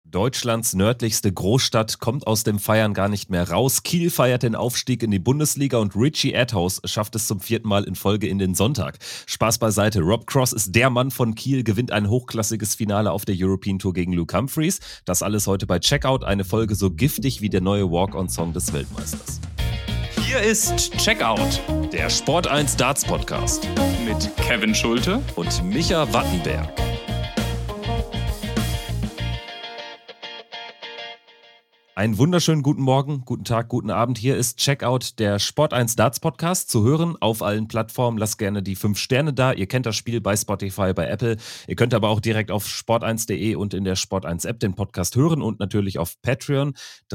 Deutschlands nördlichste Großstadt kommt aus dem Feiern gar nicht mehr raus. Kiel feiert den Aufstieg in die Bundesliga und Richie Adhouse schafft es zum 4. Mal in Folge in den Sonntag. Spaß beiseite. Rob Cross ist der Mann von Kiel, gewinnt ein hochklassiges Finale auf der European Tour gegen Luke Humphries. Das alles heute bei Checkout, eine Folge so giftig wie der neue Walk-on-Song des Weltmeisters. Hier ist Checkout, Der Sport 1 Darts Podcast mit Kevin Schulte und Micha Wattenberg. Einen wunderschönen guten Morgen, guten Tag, guten Abend. Hier ist Checkout, der Sport 1 Darts Podcast, zu hören auf allen Plattformen. Lasst gerne die 5 Sterne da. Ihr kennt das Spiel bei Spotify, bei Apple. Ihr könnt aber auch direkt auf sport1.de und in der Sport 1 App den Podcast hören und natürlich auf Patreon.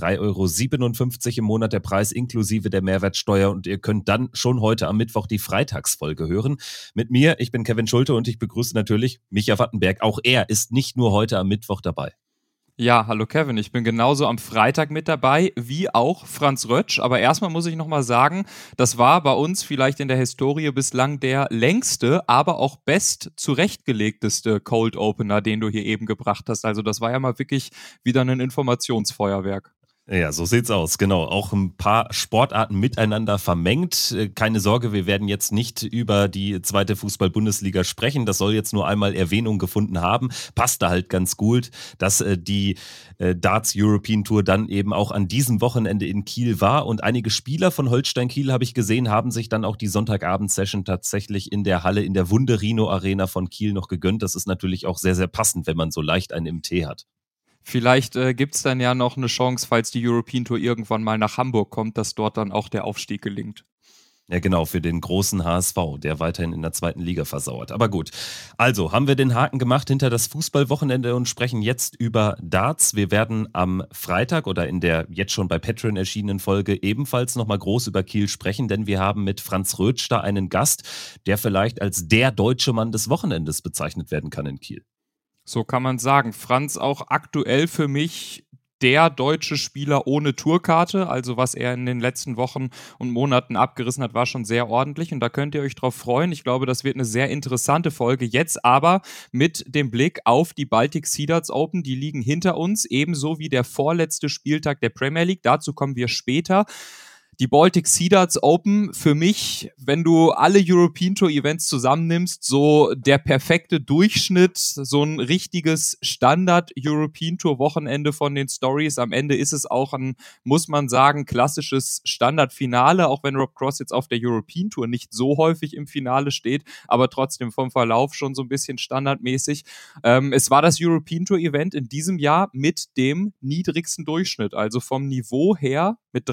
3,57 € im Monat der Preis inklusive der Mehrwertsteuer und ihr könnt dann schon heute am Mittwoch die Freitagsfolge hören. Mit mir, ich bin Kevin Schulte und ich begrüße natürlich Micha Wattenberg. Auch er ist nicht nur heute am Mittwoch dabei. Ja, hallo Kevin, ich bin genauso am Freitag mit dabei, wie auch Franz Rötsch. Aber erstmal muss ich nochmal sagen, das war bei uns vielleicht in der Historie bislang der längste, aber auch best zurechtgelegteste Cold Opener, den du hier eben gebracht hast. Also das war ja mal wirklich wieder ein Informationsfeuerwerk. Ja, so sieht's aus, genau. Auch ein paar Sportarten miteinander vermengt. Keine Sorge, wir werden jetzt nicht über die zweite Fußball-Bundesliga sprechen. Das soll jetzt nur einmal Erwähnung gefunden haben. Passte halt ganz gut, dass die Darts European Tour dann eben auch an diesem Wochenende in Kiel war. Und einige Spieler von Holstein Kiel, habe ich gesehen, haben sich dann auch die Sonntagabend-Session tatsächlich in der Halle, in der Wunderino Arena von Kiel noch gegönnt. Das ist natürlich auch sehr, sehr passend, wenn man so leicht einen im Tee hat. Vielleicht gibt es dann ja noch eine Chance, falls die European Tour irgendwann mal nach Hamburg kommt, dass dort dann auch der Aufstieg gelingt. Ja, genau, für den großen HSV, der weiterhin in der zweiten Liga versauert. Aber gut, also haben wir den Haken gemacht hinter das Fußballwochenende und sprechen jetzt über Darts. Wir werden am Freitag oder in der jetzt schon bei Patreon erschienenen Folge ebenfalls nochmal groß über Kiel sprechen, denn wir haben mit Franz Rötsch da einen Gast, der vielleicht als der deutsche Mann des Wochenendes bezeichnet werden kann in Kiel. So kann man sagen. Franz auch aktuell für mich der deutsche Spieler ohne Tourkarte. Also was er in den letzten Wochen und Monaten abgerissen hat, war schon sehr ordentlich. Und da könnt ihr euch drauf freuen. Ich glaube, das wird eine sehr interessante Folge. Jetzt aber mit dem Blick auf die Baltic Sea Darts Open. Die liegen hinter uns, ebenso wie der vorletzte Spieltag der Premier League. Dazu kommen wir später. Die Baltic Sea Darts Open für mich, wenn du alle European Tour Events zusammennimmst, so der perfekte Durchschnitt, so ein richtiges Standard European Tour Wochenende von den Stories. Am Ende ist es auch ein, muss man sagen, klassisches Standardfinale, auch wenn Rob Cross jetzt auf der European Tour nicht so häufig im Finale steht, aber trotzdem vom Verlauf schon so ein bisschen standardmäßig. Es war das European Tour Event in diesem Jahr mit dem niedrigsten Durchschnitt, also vom Niveau her mit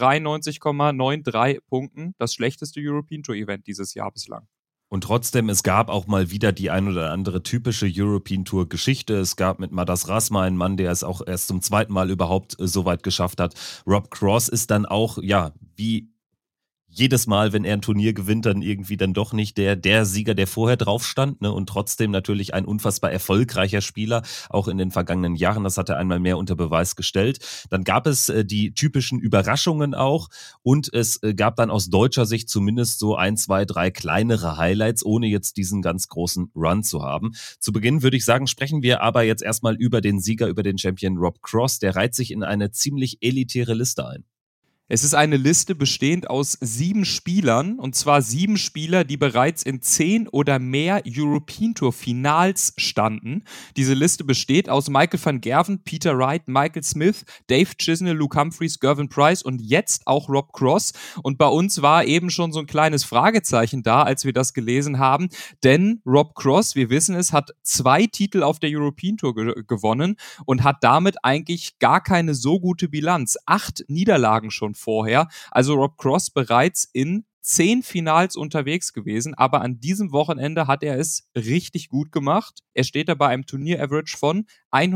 93,93 Punkten das schlechteste European Tour Event dieses Jahr bislang. Und trotzdem, es gab auch mal wieder die ein oder andere typische European Tour Geschichte. Es gab mit Madas Rasma einen Mann, der es auch erst zum zweiten Mal überhaupt so weit geschafft hat. Rob Cross ist dann auch, ja, wie jedes Mal, wenn er ein Turnier gewinnt, dann irgendwie dann doch nicht der Sieger, der vorher drauf stand, ne? Und trotzdem natürlich ein unfassbar erfolgreicher Spieler, auch in den vergangenen Jahren. Das hat er einmal mehr unter Beweis gestellt. Dann gab es die typischen Überraschungen auch und es gab dann aus deutscher Sicht zumindest so 1, 2, 3 kleinere Highlights, ohne jetzt diesen ganz großen Run zu haben. Zu Beginn würde ich sagen, sprechen wir aber jetzt erstmal über den Sieger, über den Champion Rob Cross. Der reiht sich in eine ziemlich elitäre Liste ein. Es ist eine Liste bestehend aus 7 Spielern, und zwar 7 Spieler, die bereits in 10 oder mehr European Tour Finals standen. Diese Liste besteht aus Michael van Gerwen, Peter Wright, Michael Smith, Dave Chisnell, Luke Humphries, Gervin Price und jetzt auch Rob Cross. Und bei uns war eben schon so ein kleines Fragezeichen da, als wir das gelesen haben, denn Rob Cross, wir wissen es, hat 2 Titel auf der European Tour gewonnen und hat damit eigentlich gar keine so gute Bilanz. 8 Niederlagen schon vorher. Also Rob Cross bereits in 10 Finals unterwegs gewesen, aber an diesem Wochenende hat er es richtig gut gemacht. Er steht da bei einem Turnier-Average von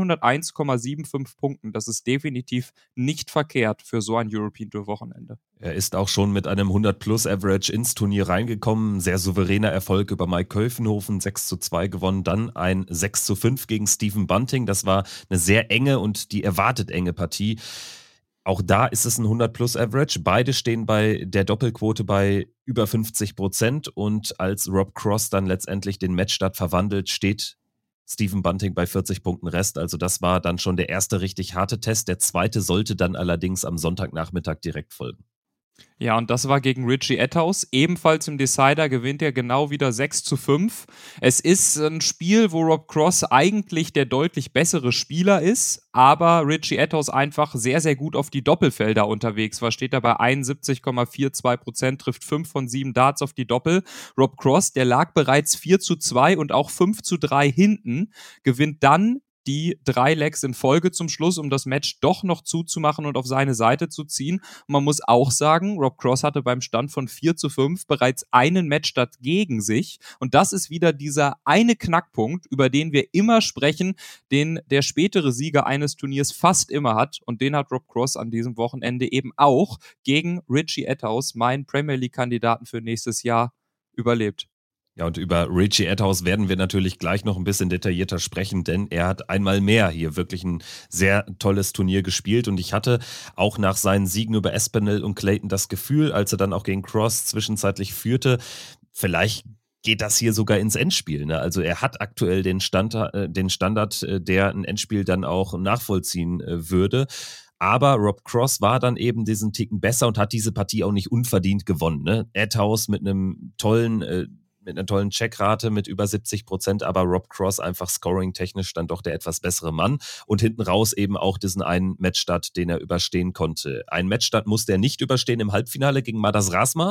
101,75 Punkten. Das ist definitiv nicht verkehrt für so ein European Tour Wochenende. Er ist auch schon mit einem 100-Plus-Average ins Turnier reingekommen. Sehr souveräner Erfolg über Mike Köfenhofen, 6:2 gewonnen. Dann ein 6:5 gegen Stephen Bunting. Das war eine sehr enge und die erwartet enge Partie. Auch da ist es ein 100-Plus-Average. Beide stehen bei der Doppelquote bei über 50% und als Rob Cross dann letztendlich den Matchstart verwandelt, steht Stephen Bunting bei 40 Punkten Rest. Also das war dann schon der erste richtig harte Test. Der zweite sollte dann allerdings am Sonntagnachmittag direkt folgen. Ja, und das war gegen Richie Etthaus. Ebenfalls im Decider gewinnt er genau wieder 6-5. Es ist ein Spiel, wo Rob Cross eigentlich der deutlich bessere Spieler ist, aber Richie Etthaus einfach sehr, sehr gut auf die Doppelfelder unterwegs war. Steht da bei 71,42%, trifft 5 von 7 Darts auf die Doppel. Rob Cross, der lag bereits 4-2 und auch 5-3 hinten, gewinnt dann die 3 Legs in Folge zum Schluss, um das Match doch noch zuzumachen und auf seine Seite zu ziehen. Und man muss auch sagen, Rob Cross hatte beim Stand von 4-5 bereits einen Matchstart gegen sich. Und das ist wieder dieser eine Knackpunkt, über den wir immer sprechen, den der spätere Sieger eines Turniers fast immer hat. Und den hat Rob Cross an diesem Wochenende eben auch gegen Richie Etthaus, meinen Premier League-Kandidaten für nächstes Jahr, überlebt. Ja, und über Richie Etthaus werden wir natürlich gleich noch ein bisschen detaillierter sprechen, denn er hat einmal mehr hier wirklich ein sehr tolles Turnier gespielt und ich hatte auch nach seinen Siegen über Espinel und Clayton das Gefühl, als er dann auch gegen Cross zwischenzeitlich führte, vielleicht geht das hier sogar ins Endspiel. Ne? Also er hat aktuell den Standard, der ein Endspiel dann auch nachvollziehen würde. Aber Rob Cross war dann eben diesen Ticken besser und hat diese Partie auch nicht unverdient gewonnen. Ne? Etthaus mit einer tollen Checkrate mit über 70%, aber Rob Cross einfach scoring-technisch dann doch der etwas bessere Mann und hinten raus eben auch diesen einen Matchstart, den er überstehen konnte. Einen Matchstart musste er nicht überstehen im Halbfinale gegen Madars Rasma.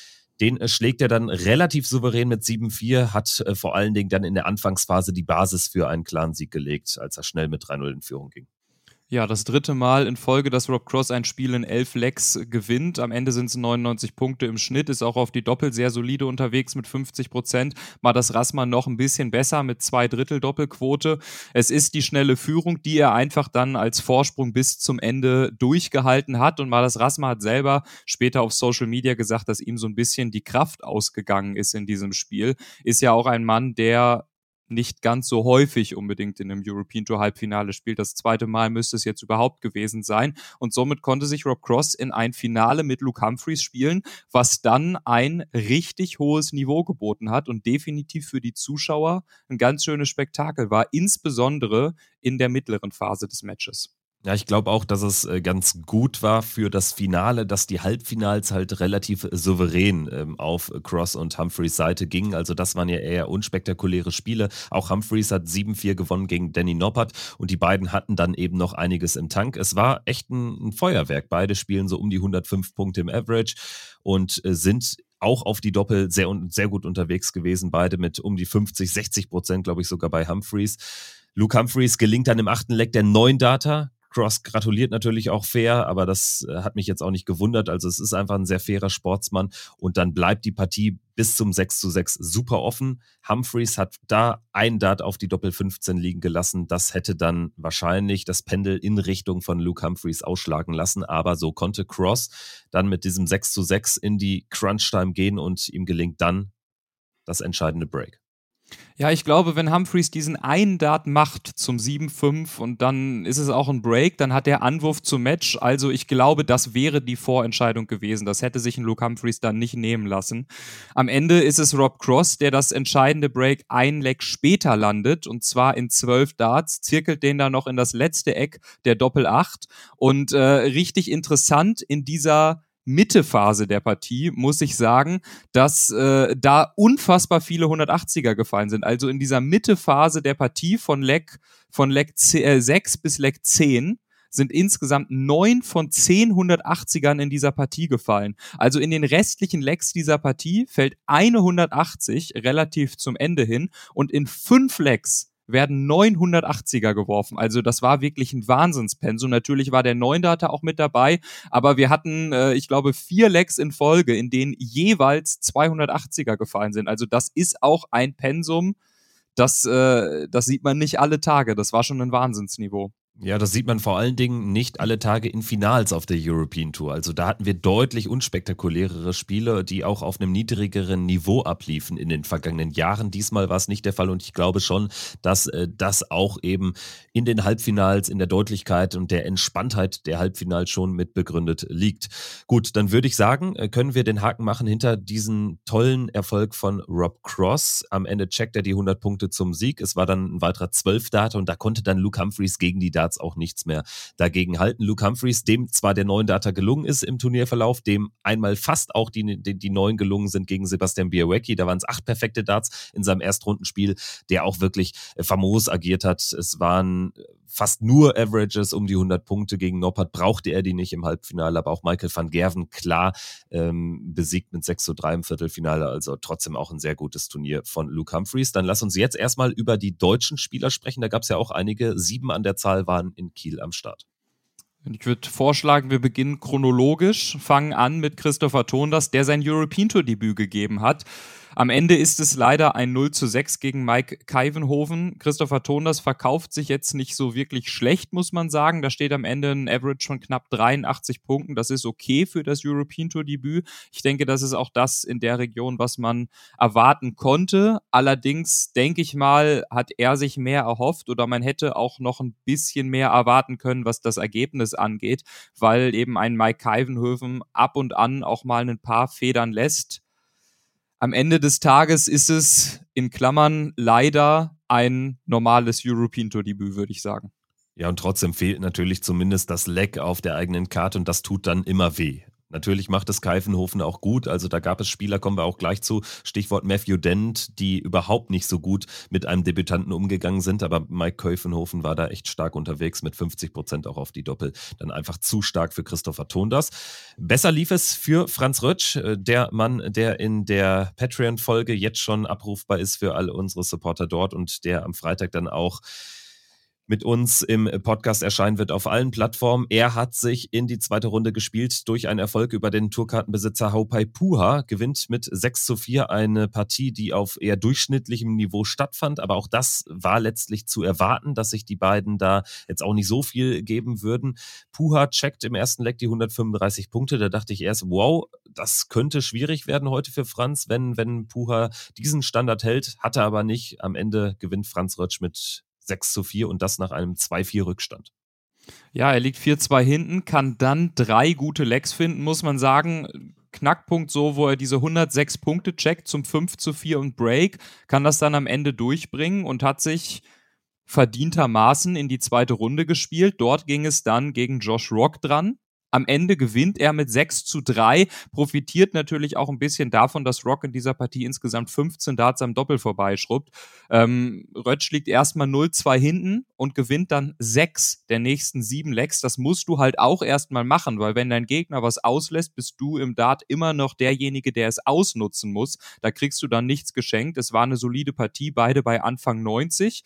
Den schlägt er dann relativ souverän mit 7-4, hat vor allen Dingen dann in der Anfangsphase die Basis für einen klaren Sieg gelegt, als er schnell mit 3-0 in Führung ging. Ja, das dritte Mal in Folge, dass Rob Cross ein Spiel in 11 Legs gewinnt. Am Ende sind es 99 Punkte im Schnitt, ist auch auf die Doppel sehr solide unterwegs mit 50%. Madars Rasma noch ein bisschen besser mit 2/3 Doppelquote. Es ist die schnelle Führung, die er einfach dann als Vorsprung bis zum Ende durchgehalten hat. Und Madars Rasma hat selber später auf Social Media gesagt, dass ihm so ein bisschen die Kraft ausgegangen ist in diesem Spiel. Ist ja auch ein Mann, der nicht ganz so häufig unbedingt in einem European Tour Halbfinale spielt. Das zweite Mal müsste es jetzt überhaupt gewesen sein. Und somit konnte sich Rob Cross in ein Finale mit Luke Humphreys spielen, was dann ein richtig hohes Niveau geboten hat und definitiv für die Zuschauer ein ganz schönes Spektakel war, insbesondere in der mittleren Phase des Matches. Ja, ich glaube auch, dass es ganz gut war für das Finale, dass die Halbfinals halt relativ souverän auf Cross und Humphreys Seite gingen. Also das waren ja eher unspektakuläre Spiele. Auch Humphreys hat 7-4 gewonnen gegen Danny Noppert und die beiden hatten dann eben noch einiges im Tank. Es war echt ein Feuerwerk. Beide spielen so um die 105 Punkte im Average und sind auch auf die Doppel sehr gut unterwegs gewesen. Beide mit um die 50-60%, glaube ich, sogar bei Humphreys. Luke Humphreys gelingt dann im 8. Leg der 9 Data. Cross gratuliert natürlich auch fair, aber das hat mich jetzt auch nicht gewundert. Also es ist einfach ein sehr fairer Sportsmann und dann bleibt die Partie bis zum 6:6 super offen. Humphreys hat da ein Dart auf die Doppel 15 liegen gelassen. Das hätte dann wahrscheinlich das Pendel in Richtung von Luke Humphreys ausschlagen lassen, aber so konnte Cross dann mit diesem 6:6 in die Crunch-Time gehen und ihm gelingt dann das entscheidende Break. Ja, ich glaube, wenn Humphreys diesen einen Dart macht zum 7-5 und dann ist es auch ein Break, dann hat der Anwurf zum Match. Also ich glaube, das wäre die Vorentscheidung gewesen. Das hätte sich ein Luke Humphreys dann nicht nehmen lassen. Am Ende ist es Rob Cross, der das entscheidende Break ein Leg später landet und zwar in 12 Darts, zirkelt den dann noch in das letzte Eck der Doppel 8 und richtig interessant in dieser Mittephase der Partie muss ich sagen, dass da unfassbar viele 180er gefallen sind. Also in dieser Mittephase der Partie von Leg 6 bis Leg 10 sind insgesamt 9 von 10 180ern in dieser Partie gefallen. Also in den restlichen Legs dieser Partie fällt eine 180 relativ zum Ende hin und in 5 Legs werden 980er geworfen. Also das war wirklich ein Wahnsinnspensum. Natürlich war der 9-Data auch mit dabei, aber wir hatten, ich glaube, 4 Legs in Folge, in denen jeweils 280er gefallen sind. Also das ist auch ein Pensum, das sieht man nicht alle Tage. Das war schon ein Wahnsinnsniveau. Ja, das sieht man vor allen Dingen nicht alle Tage in Finals auf der European Tour. Also da hatten wir deutlich unspektakulärere Spiele, die auch auf einem niedrigeren Niveau abliefen in den vergangenen Jahren. Diesmal war es nicht der Fall und ich glaube schon, dass das auch eben in den Halbfinals, in der Deutlichkeit und der Entspanntheit der Halbfinals schon mit begründet liegt. Gut, dann würde ich sagen, können wir den Haken machen hinter diesen tollen Erfolg von Rob Cross. Am Ende checkt er die 100 Punkte zum Sieg. Es war dann ein weiterer 12 Data und da konnte dann Luke Humphreys gegen die Darts auch nichts mehr dagegen halten. Luke Humphreys, dem zwar der 9 Data gelungen ist im Turnierverlauf, dem einmal fast auch die 9 gelungen sind gegen Sebastian Białowieski. Da waren es 8 perfekte Darts in seinem Erstrundenspiel, der auch wirklich famos agiert hat. Es waren fast nur Averages um die 100 Punkte. Gegen Noppert brauchte er die nicht im Halbfinale, aber auch Michael van Gerwen klar besiegt mit 6:3 im Viertelfinale. Also trotzdem auch ein sehr gutes Turnier von Luke Humphreys. Dann lass uns jetzt erstmal über die deutschen Spieler sprechen. Da gab es ja auch einige. 7 an der Zahl waren in Kiel am Start. Ich würde vorschlagen, wir beginnen chronologisch, fangen an mit Christopher Tondas, der sein European Tour Debüt gegeben hat. Am Ende ist es leider ein 0:6 gegen Mike Kuyvenhoven. Christopher Tondas verkauft sich jetzt nicht so wirklich schlecht, muss man sagen. Da steht am Ende ein Average von knapp 83 Punkten. Das ist okay für das European Tour Debüt. Ich denke, das ist auch das in der Region, was man erwarten konnte. Allerdings, denke ich mal, hat er sich mehr erhofft oder man hätte auch noch ein bisschen mehr erwarten können, was das Ergebnis angeht, weil eben ein Mike Kuyvenhoven ab und an auch mal ein paar Federn lässt. Am Ende des Tages ist es in Klammern leider ein normales European Tour Debüt, würde ich sagen. Ja, und trotzdem fehlt natürlich zumindest das Leck auf der eigenen Karte und das tut dann immer weh. Natürlich macht es Kuyvenhoven auch gut, also da gab es Spieler, kommen wir auch gleich zu, Stichwort Matthew Dent, die überhaupt nicht so gut mit einem Debütanten umgegangen sind, aber Mike Kuyvenhoven war da echt stark unterwegs mit 50% auch auf die Doppel, dann einfach zu stark für Christopher Tondas. Besser lief es für Franz Rötsch, der Mann, der in der Patreon-Folge jetzt schon abrufbar ist für all unsere Supporter dort und der am Freitag dann auch mit uns im Podcast erscheinen wird auf allen Plattformen. Er hat sich in die zweite Runde gespielt durch einen Erfolg über den Tourkartenbesitzer Haupai Puha, gewinnt mit 6:4 eine Partie, die auf eher durchschnittlichem Niveau stattfand, aber auch das war letztlich zu erwarten, dass sich die beiden da jetzt auch nicht so viel geben würden. Puha checkt im ersten Leg die 135 Punkte, da dachte ich erst, wow, das könnte schwierig werden heute für Franz, wenn Puha diesen Standard hält, hat er aber nicht. Am Ende gewinnt Franz Rötsch mit 6:4 und das nach einem 2:4 Rückstand. Ja, er liegt 4:2 hinten, kann dann 3 gute Legs finden, muss man sagen. Knackpunkt so, wo er diese 106 Punkte checkt zum 5:4 und Break, kann das dann am Ende durchbringen und hat sich verdientermaßen in die zweite Runde gespielt. Dort ging es dann gegen Josh Rock dran. Am Ende gewinnt er mit 6:3, profitiert natürlich auch ein bisschen davon, dass Rock in dieser Partie insgesamt 15 Darts am Doppel vorbeischrubbt. Rötsch liegt erstmal 0:2 hinten und gewinnt dann 6 der nächsten 7 Legs. Das musst du halt auch erstmal machen, weil wenn dein Gegner was auslässt, bist du im Dart immer noch derjenige, der es ausnutzen muss. Da kriegst du dann nichts geschenkt. Es war eine solide Partie, beide bei Anfang 90.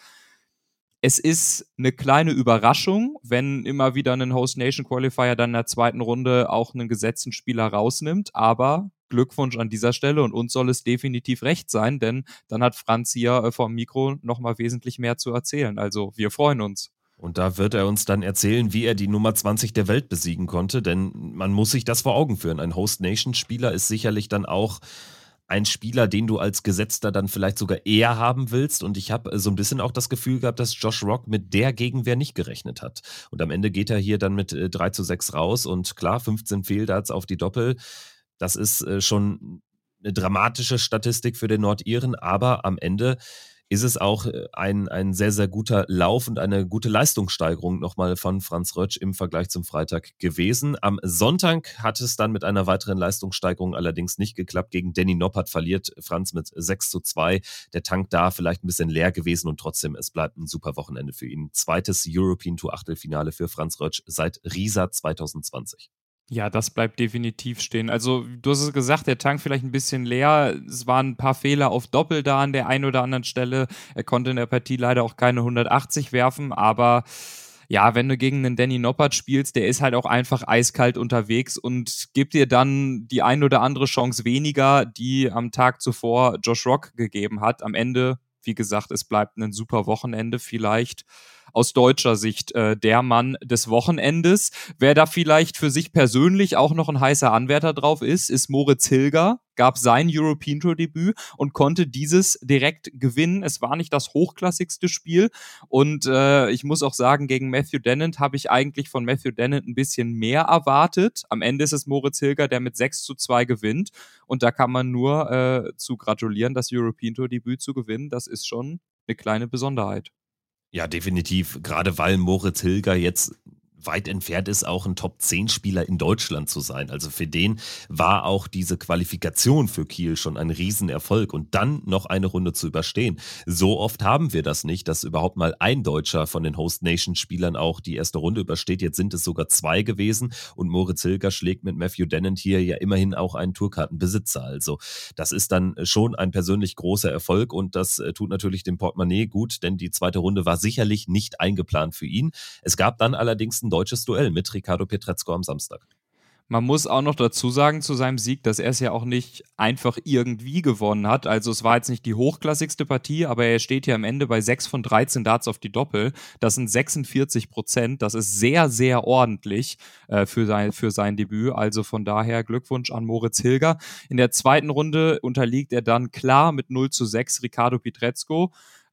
Es ist eine kleine Überraschung, wenn immer wieder ein Host Nation Qualifier dann in der zweiten Runde auch einen gesetzten Spieler rausnimmt, aber Glückwunsch an dieser Stelle und uns soll es definitiv recht sein, denn dann hat Franz hier vom Mikro nochmal wesentlich mehr zu erzählen. Also wir freuen uns. Und da wird er uns dann erzählen, wie er die Nummer 20 der Welt besiegen konnte, denn man muss sich das vor Augen führen. Ein Host Nation Spieler ist sicherlich dann auch ein Spieler, den du als Gesetzter dann vielleicht sogar eher haben willst. Und ich habe so ein bisschen auch das Gefühl gehabt, dass Josh Rock mit der Gegenwehr nicht gerechnet hat. Und am Ende geht er hier dann mit 3:6 raus und klar, 15 Fehldarts auf die Doppel. Das ist schon eine dramatische Statistik für den Nordiren, aber am Ende ist es auch ein sehr, sehr guter Lauf und eine gute Leistungssteigerung nochmal von Franz Rötsch im Vergleich zum Freitag gewesen. Am Sonntag hat es dann mit einer weiteren Leistungssteigerung allerdings nicht geklappt. Gegen Danny Noppert verliert Franz mit 6:2. Der Tank da vielleicht ein bisschen leer gewesen und trotzdem, es bleibt ein super Wochenende für ihn. Zweites European Tour Achtelfinale für Franz Rötsch seit Riesa 2020. Ja, das bleibt definitiv stehen. Also, du hast es gesagt, der Tank vielleicht ein bisschen leer. Es waren ein paar Fehler auf Doppel da an der einen oder anderen Stelle. Er konnte in der Partie leider auch keine 180 werfen, aber ja, wenn du gegen einen Danny Noppert spielst, der ist halt auch einfach eiskalt unterwegs und gibt dir dann die ein oder andere Chance weniger, die am Tag zuvor Josh Rock gegeben hat. Am Ende, wie gesagt, es bleibt ein super Wochenende, vielleicht aus deutscher Sicht der Mann des Wochenendes. Wer da vielleicht für sich persönlich auch noch ein heißer Anwärter drauf ist Moritz Hilger, gab sein European Tour Debüt und konnte dieses direkt gewinnen. Es war nicht das hochklassigste Spiel und ich muss auch sagen, gegen Matthew Dennant habe ich eigentlich von Matthew Dennant ein bisschen mehr erwartet. Am Ende ist es Moritz Hilger, der mit 6:2 gewinnt und da kann man nur zu gratulieren, das European Tour Debüt zu gewinnen. Das ist schon eine kleine Besonderheit. Ja, definitiv. Gerade weil Moritz Hilger jetzt weit entfernt ist, auch ein Top-10-Spieler in Deutschland zu sein. Also für den war auch diese Qualifikation für Kiel schon ein Riesenerfolg und dann noch eine Runde zu überstehen. So oft haben wir das nicht, dass überhaupt mal ein Deutscher von den Host-Nation-Spielern auch die erste Runde übersteht. Jetzt sind es sogar 2 gewesen und Moritz Hilger schlägt mit Matthew Dennant hier ja immerhin auch einen Tourkartenbesitzer. Also das ist dann schon ein persönlich großer Erfolg und das tut natürlich dem Portemonnaie gut, denn die zweite Runde war sicherlich nicht eingeplant für ihn. Es gab dann allerdings ein deutsches Duell mit Ricardo Pietrezco am Samstag. Man muss auch noch dazu sagen zu seinem Sieg, dass er es ja auch nicht einfach irgendwie gewonnen hat. Also es war jetzt nicht die hochklassigste Partie, aber er steht hier am Ende bei 6 von 13 Darts auf die Doppel. Das sind 46%. Das ist sehr, sehr ordentlich für sein Debüt. Also von daher Glückwunsch an Moritz Hilger. In der zweiten Runde unterliegt er dann klar mit 0:6 Ricardo Pietrezco.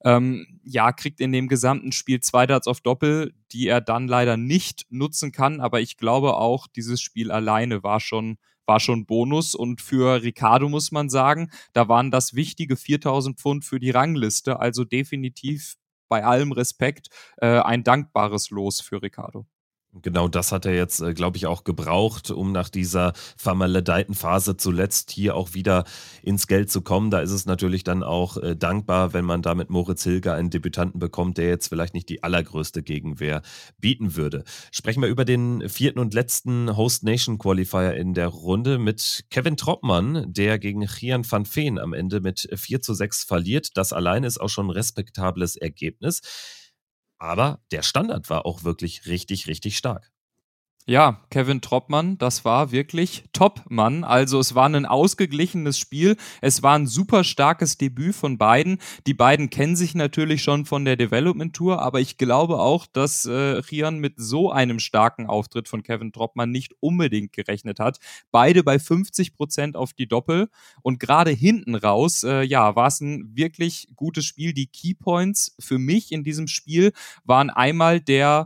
Kriegt in dem gesamten Spiel 2 Darts auf Doppel, die er dann leider nicht nutzen kann, aber ich glaube auch, dieses Spiel alleine war schon Bonus und für Ricardo muss man sagen, da waren das wichtige 4.000 Pfund für die Rangliste, also definitiv bei allem Respekt ein dankbares Los für Ricardo. Genau das hat er jetzt, glaube ich, auch gebraucht, um nach dieser vermaledeiten Phase zuletzt hier auch wieder ins Geld zu kommen. Da ist es natürlich dann auch dankbar, wenn man da mit Moritz Hilger einen Debütanten bekommt, der jetzt vielleicht nicht die allergrößte Gegenwehr bieten würde. Sprechen wir über den 4. und letzten Host Nation Qualifier in der Runde mit Kevin Troppmann, der gegen Gian van Veen am Ende mit 4:6 verliert. Das alleine ist auch schon ein respektables Ergebnis. Aber der Standard war auch wirklich richtig, richtig stark. Ja, Kevin Troppmann, das war wirklich Top-Mann. Also es war ein ausgeglichenes Spiel. Es war ein super starkes Debüt von beiden. Die beiden kennen sich natürlich schon von der Development Tour, aber ich glaube auch, dass Rian mit so einem starken Auftritt von Kevin Troppmann nicht unbedingt gerechnet hat. Beide bei 50% auf die Doppel und gerade hinten raus, war es ein wirklich gutes Spiel. Die Keypoints für mich in diesem Spiel waren einmal der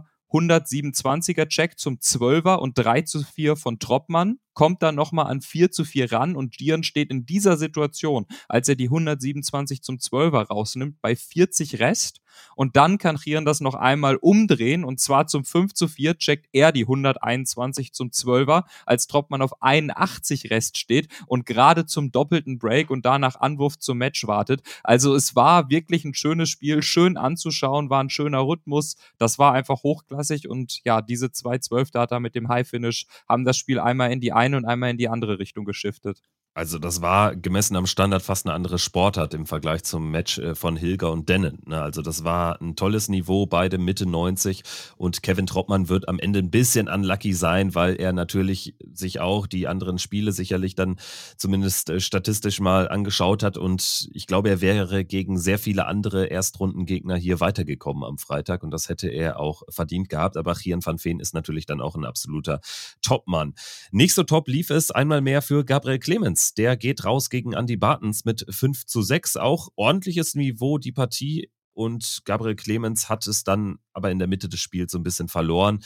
127er Check zum 12er und 3:4 von Troppmann, kommt dann nochmal an 4:4 ran und Gian steht in dieser Situation, als er die 127 zum 12er rausnimmt, bei 40 Rest und dann kann Gian das noch einmal umdrehen und zwar zum 5:4 checkt er die 121 zum 12er, als Troppmann auf 81 Rest steht und gerade zum doppelten Break und danach Anwurf zum Match wartet. Also es war wirklich ein schönes Spiel, schön anzuschauen, war ein schöner Rhythmus, das war einfach hochklassig und ja, diese 2 12-Data mit dem High-Finish haben das Spiel einmal in die eine und einmal in die andere Richtung geschiftet. Also das war gemessen am Standard fast eine andere Sportart im Vergleich zum Match von Hilger und Dennant. Ne? Also das war ein tolles Niveau, beide Mitte 90 und Kevin Troppmann wird am Ende ein bisschen unlucky sein, weil er natürlich sich auch die anderen Spiele sicherlich dann zumindest statistisch mal angeschaut hat und ich glaube, er wäre gegen sehr viele andere Erstrundengegner hier weitergekommen am Freitag und das hätte er auch verdient gehabt, aber Gian van Veen ist natürlich dann auch ein absoluter Topmann. Nicht so top lief es einmal mehr für Gabriel Clemens. Der geht raus gegen Andy Bartens mit 5:6. Auch ordentliches Niveau die Partie und Gabriel Clemens hat es dann aber in der Mitte des Spiels so ein bisschen verloren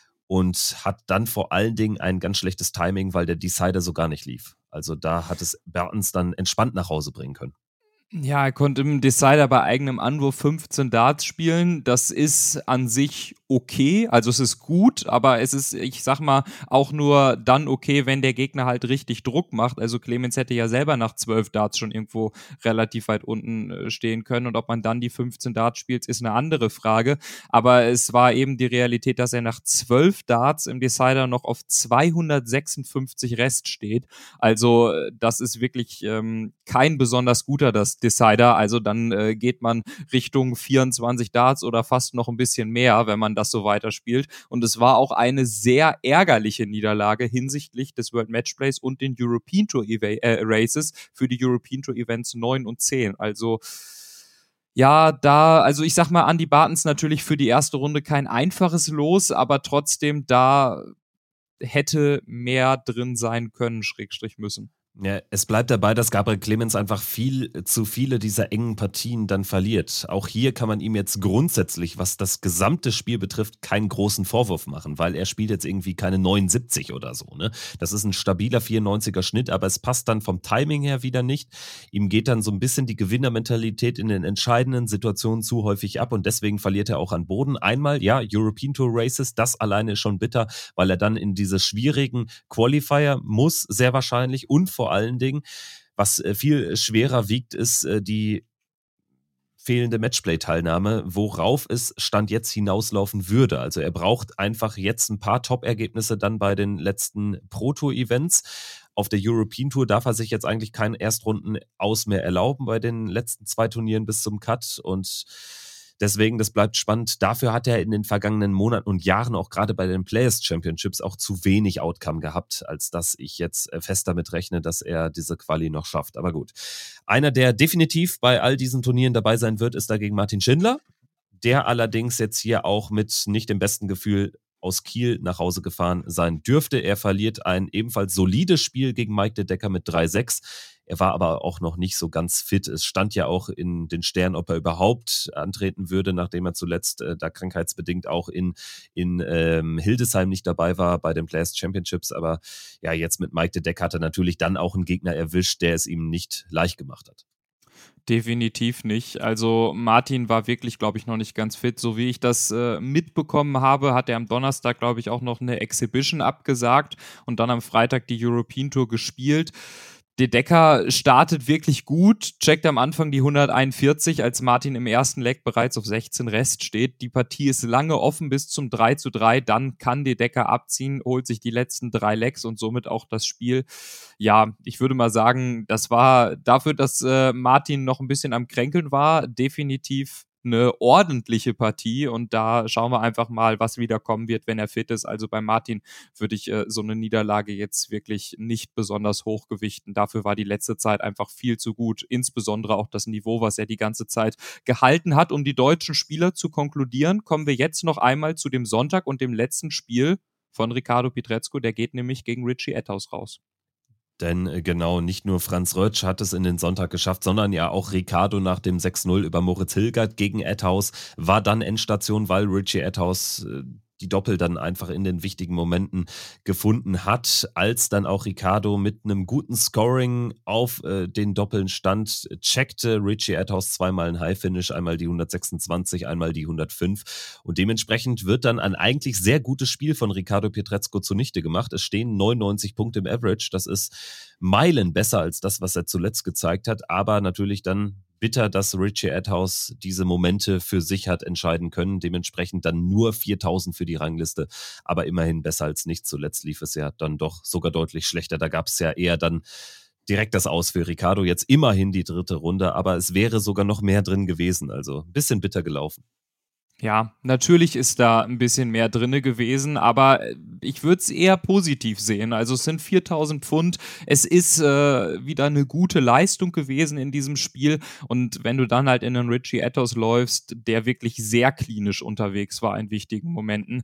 und hat dann vor allen Dingen ein ganz schlechtes Timing, weil der Decider so gar nicht lief. Also da hat es Bartens dann entspannt nach Hause bringen können. Ja, er konnte im Decider bei eigenem Anwurf 15 Darts spielen. Das ist an sich okay, also es ist gut, aber es ist, ich sag mal, auch nur dann okay, wenn der Gegner halt richtig Druck macht. Also Clemens hätte ja selber nach 12 Darts schon irgendwo relativ weit unten stehen können und ob man dann die 15 Darts spielt, ist eine andere Frage. Aber es war eben die Realität, dass er nach 12 Darts im Decider noch auf 256 Rest steht. Also das ist wirklich kein besonders guter Decider. Also dann geht man Richtung 24 Darts oder fast noch ein bisschen mehr, wenn man das so weiterspielt. Und es war auch eine sehr ärgerliche Niederlage hinsichtlich des World Matchplays und den European Tour Races für die European Tour Events 9 und 10. Also Ja, also ich sag mal, Andy Bartens natürlich für die erste Runde kein einfaches Los, aber trotzdem, da hätte mehr drin sein können, Schrägstrich müssen. Ja, es bleibt dabei, dass Gabriel Clemens einfach viel zu viele dieser engen Partien dann verliert. Auch hier kann man ihm jetzt grundsätzlich, was das gesamte Spiel betrifft, keinen großen Vorwurf machen, weil er spielt jetzt irgendwie keine 79 oder so. Ne? Das ist ein stabiler 94er Schnitt, aber es passt dann vom Timing her wieder nicht. Ihm geht dann so ein bisschen die Gewinnermentalität in den entscheidenden Situationen zu häufig ab und deswegen verliert er auch an Boden. Einmal, ja, European Tour Races, das alleine ist schon bitter, weil er dann in diese schwierigen Qualifier muss, sehr wahrscheinlich, und vor allen Dingen, was viel schwerer wiegt, ist die fehlende Matchplay-Teilnahme, worauf es Stand jetzt hinauslaufen würde. Also er braucht einfach jetzt ein paar Top-Ergebnisse dann bei den letzten Pro-Tour-Events. Auf der European Tour darf er sich jetzt eigentlich keinen Erstrunden aus mehr erlauben bei den letzten 2 Turnieren bis zum Cut und deswegen, das bleibt spannend. Dafür hat er in den vergangenen Monaten und Jahren auch gerade bei den Players Championships auch zu wenig Outcome gehabt, als dass ich jetzt fest damit rechne, dass er diese Quali noch schafft. Aber gut. Einer, der definitiv bei all diesen Turnieren dabei sein wird, ist dagegen Martin Schindler. Der allerdings jetzt hier auch mit nicht dem besten Gefühl aus Kiel nach Hause gefahren sein dürfte. Er verliert ein ebenfalls solides Spiel gegen Mike de Decker mit 3-6. Er war aber auch noch nicht so ganz fit. Es stand ja auch in den Sternen, ob er überhaupt antreten würde, nachdem er zuletzt da krankheitsbedingt auch in Hildesheim nicht dabei war bei den Players Championships. Aber ja, jetzt mit Mike de Decker hat er natürlich dann auch einen Gegner erwischt, der es ihm nicht leicht gemacht hat. Definitiv nicht. Also Martin war wirklich, glaube ich, noch nicht ganz fit. So wie ich das mitbekommen habe, hat er am Donnerstag, glaube ich, auch noch eine Exhibition abgesagt und dann am Freitag die European Tour gespielt. De Decker startet wirklich gut, checkt am Anfang die 141, als Martin im ersten Leg bereits auf 16 Rest steht. Die Partie ist lange offen bis zum 3:3, dann kann De Decker abziehen, holt sich die letzten 3 Legs und somit auch das Spiel. Ja, ich würde mal sagen, das war dafür, dass Martin noch ein bisschen am Kränkeln war, definitiv eine ordentliche Partie und da schauen wir einfach mal, was wieder kommen wird, wenn er fit ist. Also bei Martin würde ich so eine Niederlage jetzt wirklich nicht besonders hochgewichten. Dafür war die letzte Zeit einfach viel zu gut, insbesondere auch das Niveau, was er die ganze Zeit gehalten hat. Um die deutschen Spieler zu konkludieren, kommen wir jetzt noch einmal zu dem Sonntag und dem letzten Spiel von Ricardo Pietrezco, der geht nämlich gegen Richie Etthaus raus. Denn genau, nicht nur Franz Rötsch hat es in den Sonntag geschafft, sondern ja auch Ricardo nach dem 6-0 über Moritz Hilgert gegen Etthaus war dann Endstation, weil Richie Etthaus die Doppel dann einfach in den wichtigen Momenten gefunden hat, als dann auch Ricardo mit einem guten Scoring auf den Doppeln stand, checkte Richie Etthaus zweimal ein High-Finish, einmal die 126, einmal die 105 und dementsprechend wird dann ein eigentlich sehr gutes Spiel von Ricardo Pietrezco zunichte gemacht. Es stehen 99 Punkte im Average, das ist Meilen besser als das, was er zuletzt gezeigt hat, aber natürlich dann bitter, dass Richie Etthaus diese Momente für sich hat entscheiden können. Dementsprechend dann nur 4000 für die Rangliste, aber immerhin besser als nichts. Zuletzt lief es ja dann doch sogar deutlich schlechter. Da gab es ja eher dann direkt das Aus für Ricardo. Jetzt immerhin die 3. Runde, aber es wäre sogar noch mehr drin gewesen. Also ein bisschen bitter gelaufen. Ja, natürlich ist da ein bisschen mehr drinne gewesen, aber ich würde es eher positiv sehen. Also es sind 4000 Pfund. Es ist wieder eine gute Leistung gewesen in diesem Spiel. Und wenn du dann halt in einen Richie Etthaus läufst, der wirklich sehr klinisch unterwegs war in wichtigen Momenten,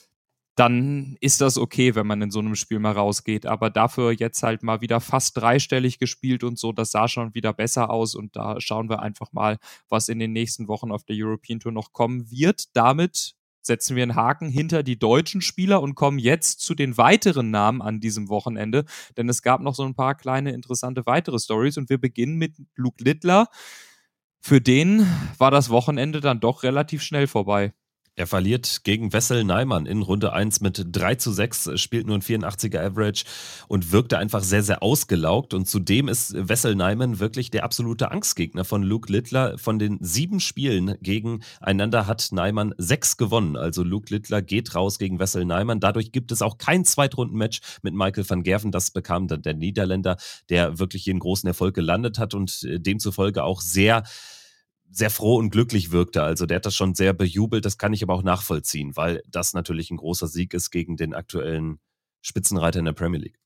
dann ist das okay, wenn man in so einem Spiel mal rausgeht. Aber dafür jetzt halt mal wieder fast dreistellig gespielt und so, das sah schon wieder besser aus. Und da schauen wir einfach mal, was in den nächsten Wochen auf der European Tour noch kommen wird. Damit setzen wir einen Haken hinter die deutschen Spieler und kommen jetzt zu den weiteren Namen an diesem Wochenende. Denn es gab noch so ein paar kleine interessante weitere Stories und wir beginnen mit Luke Littler. Für den war das Wochenende dann doch relativ schnell vorbei. Er verliert gegen Wessel Neimann in Runde 1 mit 3:6, spielt nur ein 84er Average und wirkte einfach sehr, sehr ausgelaugt. Und zudem ist Wessel Neimann wirklich der absolute Angstgegner von Luke Littler. Von den 7 Spielen gegeneinander hat Neimann 6 gewonnen. Also Luke Littler geht raus gegen Wessel Neimann. Dadurch gibt es auch kein Zweitrunden-Match mit Michael van Gerven. Das bekam dann der Niederländer, der wirklich hier einen großen Erfolg gelandet hat und demzufolge auch sehr froh und glücklich wirkte. Also der hat das schon sehr bejubelt, das kann ich aber auch nachvollziehen, weil das natürlich ein großer Sieg ist gegen den aktuellen Spitzenreiter in der Premier League.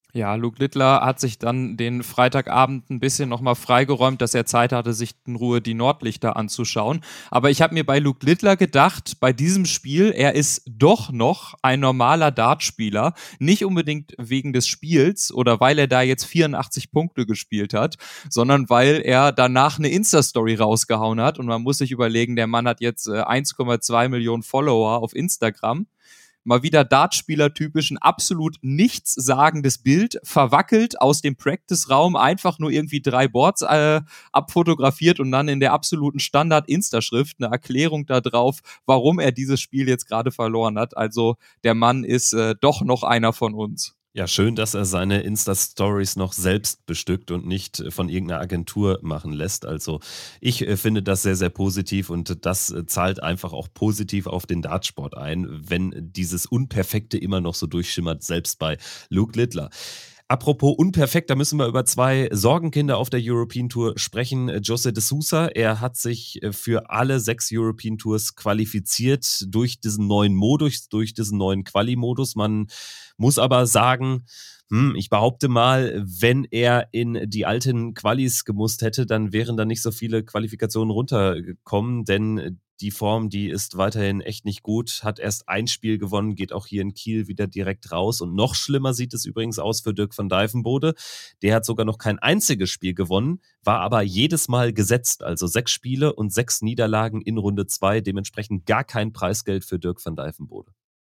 Ja, Luke Littler hat sich dann den Freitagabend ein bisschen nochmal freigeräumt, dass er Zeit hatte, sich in Ruhe die Nordlichter anzuschauen. Aber ich habe mir bei Luke Littler gedacht, bei diesem Spiel, er ist doch noch ein normaler Dartspieler. Nicht unbedingt wegen des Spiels oder weil er da jetzt 84 Punkte gespielt hat, sondern weil er danach eine Insta-Story rausgehauen hat. Und man muss sich überlegen, der Mann hat jetzt 1,2 Millionen Follower auf Instagram. Mal wieder Dartspieler-typisch ein absolut nichtssagendes Bild, verwackelt aus dem Practice-Raum, einfach nur irgendwie 3 Boards abfotografiert und dann in der absoluten Standard-Insta-Schrift eine Erklärung da drauf, warum er dieses Spiel jetzt gerade verloren hat. Also der Mann ist doch noch einer von uns. Ja, schön, dass er seine Insta-Stories noch selbst bestückt und nicht von irgendeiner Agentur machen lässt. Also ich finde das sehr, sehr positiv und das zahlt einfach auch positiv auf den Dartsport ein, wenn dieses Unperfekte immer noch so durchschimmert, selbst bei Luke Littler. Apropos unperfekt, da müssen wir über 2 Sorgenkinder auf der European Tour sprechen. José de Sousa, er hat sich für alle 6 European Tours qualifiziert durch diesen neuen Modus, durch diesen neuen Quali-Modus. Man muss aber sagen, ich behaupte mal, wenn er in die alten Qualis gemusst hätte, dann wären da nicht so viele Qualifikationen runtergekommen, denn die Form, die ist weiterhin echt nicht gut, hat erst ein Spiel gewonnen, geht auch hier in Kiel wieder direkt raus und noch schlimmer sieht es übrigens aus für Dirk van Dijvenbode. Der hat sogar noch kein einziges Spiel gewonnen, war aber jedes Mal gesetzt, also 6 Spiele und 6 Niederlagen in Runde 2, dementsprechend gar kein Preisgeld für Dirk van Dijvenbode.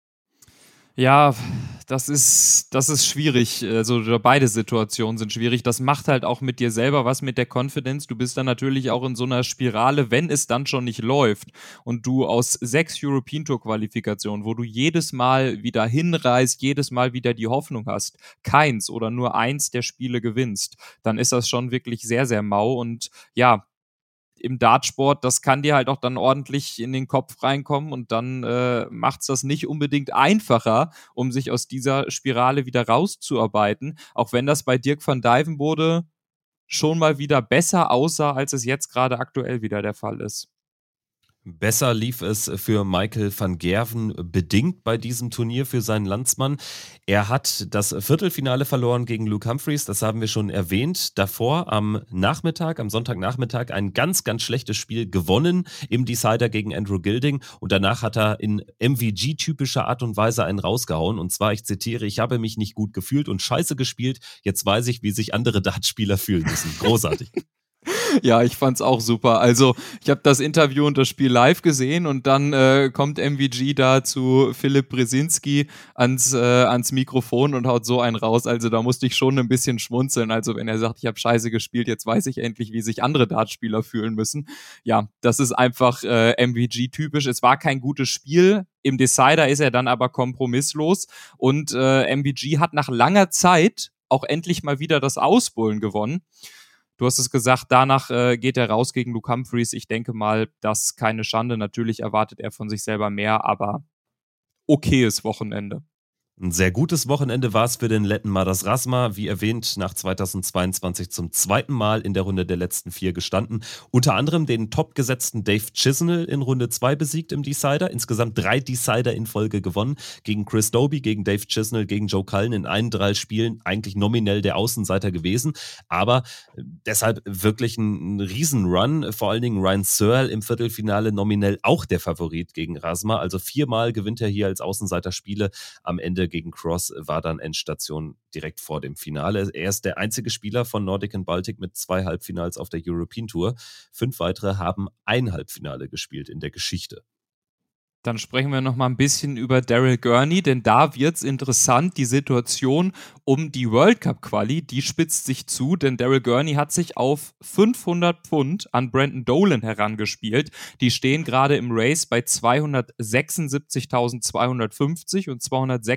Ja, das ist schwierig. Also beide Situationen sind schwierig. Das macht halt auch mit dir selber was mit der Confidence. Du bist dann natürlich auch in so einer Spirale, wenn es dann schon nicht läuft und du aus 6 European Tour Qualifikationen, wo du jedes Mal wieder hinreist, jedes Mal wieder die Hoffnung hast, keins oder nur eins der Spiele gewinnst, dann ist das schon wirklich sehr, sehr mau. Und ja, im Dartsport, das kann dir halt auch dann ordentlich in den Kopf reinkommen und dann macht's das nicht unbedingt einfacher, um sich aus dieser Spirale wieder rauszuarbeiten, auch wenn das bei Dirk van Dijvenbode schon mal wieder besser aussah, als es jetzt gerade aktuell wieder der Fall ist. Besser lief es für Michael van Gerwen bedingt bei diesem Turnier für seinen Landsmann. Er hat das Viertelfinale verloren gegen Luke Humphries, das haben wir schon erwähnt. Davor am Nachmittag, am Sonntagnachmittag, ein ganz, ganz schlechtes Spiel gewonnen im Decider gegen Andrew Gilding und danach hat er in MVG-typischer Art und Weise einen rausgehauen. Und zwar, ich zitiere, ich habe mich nicht gut gefühlt und scheiße gespielt, jetzt weiß ich, wie sich andere Dartspieler fühlen müssen. Großartig. Ja, ich fand's auch super. Also, ich habe das Interview und das Spiel live gesehen und dann kommt MVG da zu Philipp Brzezinski ans Mikrofon und haut so einen raus. Also, da musste ich schon ein bisschen schmunzeln. Also, wenn er sagt, ich habe scheiße gespielt, jetzt weiß ich endlich, wie sich andere Dartspieler fühlen müssen. Ja, das ist einfach MVG-typisch. Es war kein gutes Spiel. Im Decider ist er dann aber kompromisslos und MVG hat nach langer Zeit auch endlich mal wieder das Ausbullen gewonnen. Du hast es gesagt, danach geht er raus gegen Luke Humphries. Ich denke mal, das ist keine Schande. Natürlich erwartet er von sich selber mehr, aber okayes Wochenende. Ein sehr gutes Wochenende war es für den Letten Madars Rasma, wie erwähnt, nach 2022 zum 2. Mal in der Runde der letzten 4 gestanden. Unter anderem den topgesetzten Dave Chisnell in Runde 2 besiegt im Decider. Insgesamt 3 Decider in Folge gewonnen. Gegen Chris Dobie, gegen Dave Chisnell, gegen Joe Cullen in 31 Spielen. Eigentlich nominell der Außenseiter gewesen. Aber deshalb wirklich ein Riesenrun. Vor allen Dingen Ryan Searle im Viertelfinale nominell auch der Favorit gegen Rasma. Also 4-mal gewinnt er hier als Außenseiter Spiele. Am Ende gegen Cross war dann Endstation direkt vor dem Finale. Er ist der einzige Spieler von Nordic & Baltic mit 2 Halbfinals auf der European Tour. 5 weitere haben ein Halbfinale gespielt in der Geschichte. Dann sprechen wir noch mal ein bisschen über Daryl Gurney, denn da wird's interessant. Die Situation um die World Cup Quali, die spitzt sich zu, denn Daryl Gurney hat sich auf 500 Pfund an Brandon Dolan herangespielt. Die stehen gerade im Race bei 276.250 und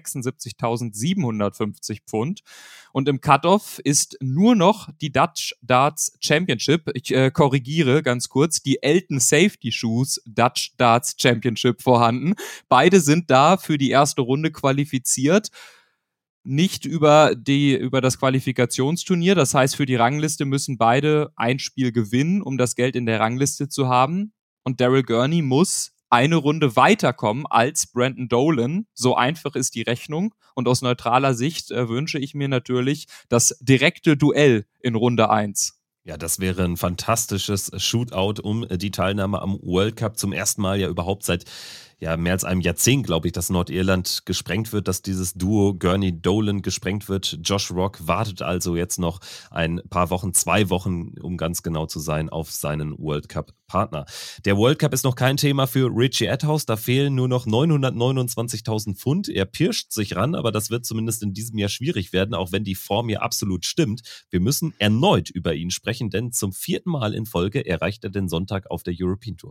276.750 Pfund. Und im Cutoff ist nur noch die Dutch Darts Championship, ich korrigiere ganz kurz, die Elton Safety Shoes Dutch Darts Championship vorhanden. Beide sind da für die erste Runde qualifiziert. Nicht über das Qualifikationsturnier. Das heißt, für die Rangliste müssen beide ein Spiel gewinnen, um das Geld in der Rangliste zu haben. Und Daryl Gurney muss eine Runde weiterkommen als Brandon Dolan. So einfach ist die Rechnung. Und aus neutraler Sicht wünsche ich mir natürlich das direkte Duell in Runde 1. Ja, das wäre ein fantastisches Shootout um die Teilnahme am World Cup. Zum ersten Mal ja überhaupt seit mehr als einem Jahrzehnt, glaube ich, dass Nordirland gesprengt wird, dass dieses Duo Gurney-Dolan gesprengt wird. Josh Rock wartet also jetzt noch ein paar Wochen, 2 Wochen, um ganz genau zu sein, auf seinen World Cup-Partner. Der World Cup ist noch kein Thema für Richie Atthouse. Da fehlen nur noch 929.000 Pfund. Er pirscht sich ran, aber das wird zumindest in diesem Jahr schwierig werden, auch wenn die Form hier absolut stimmt. Wir müssen erneut über ihn sprechen, denn zum 4. Mal in Folge erreicht er den Sonntag auf der European Tour.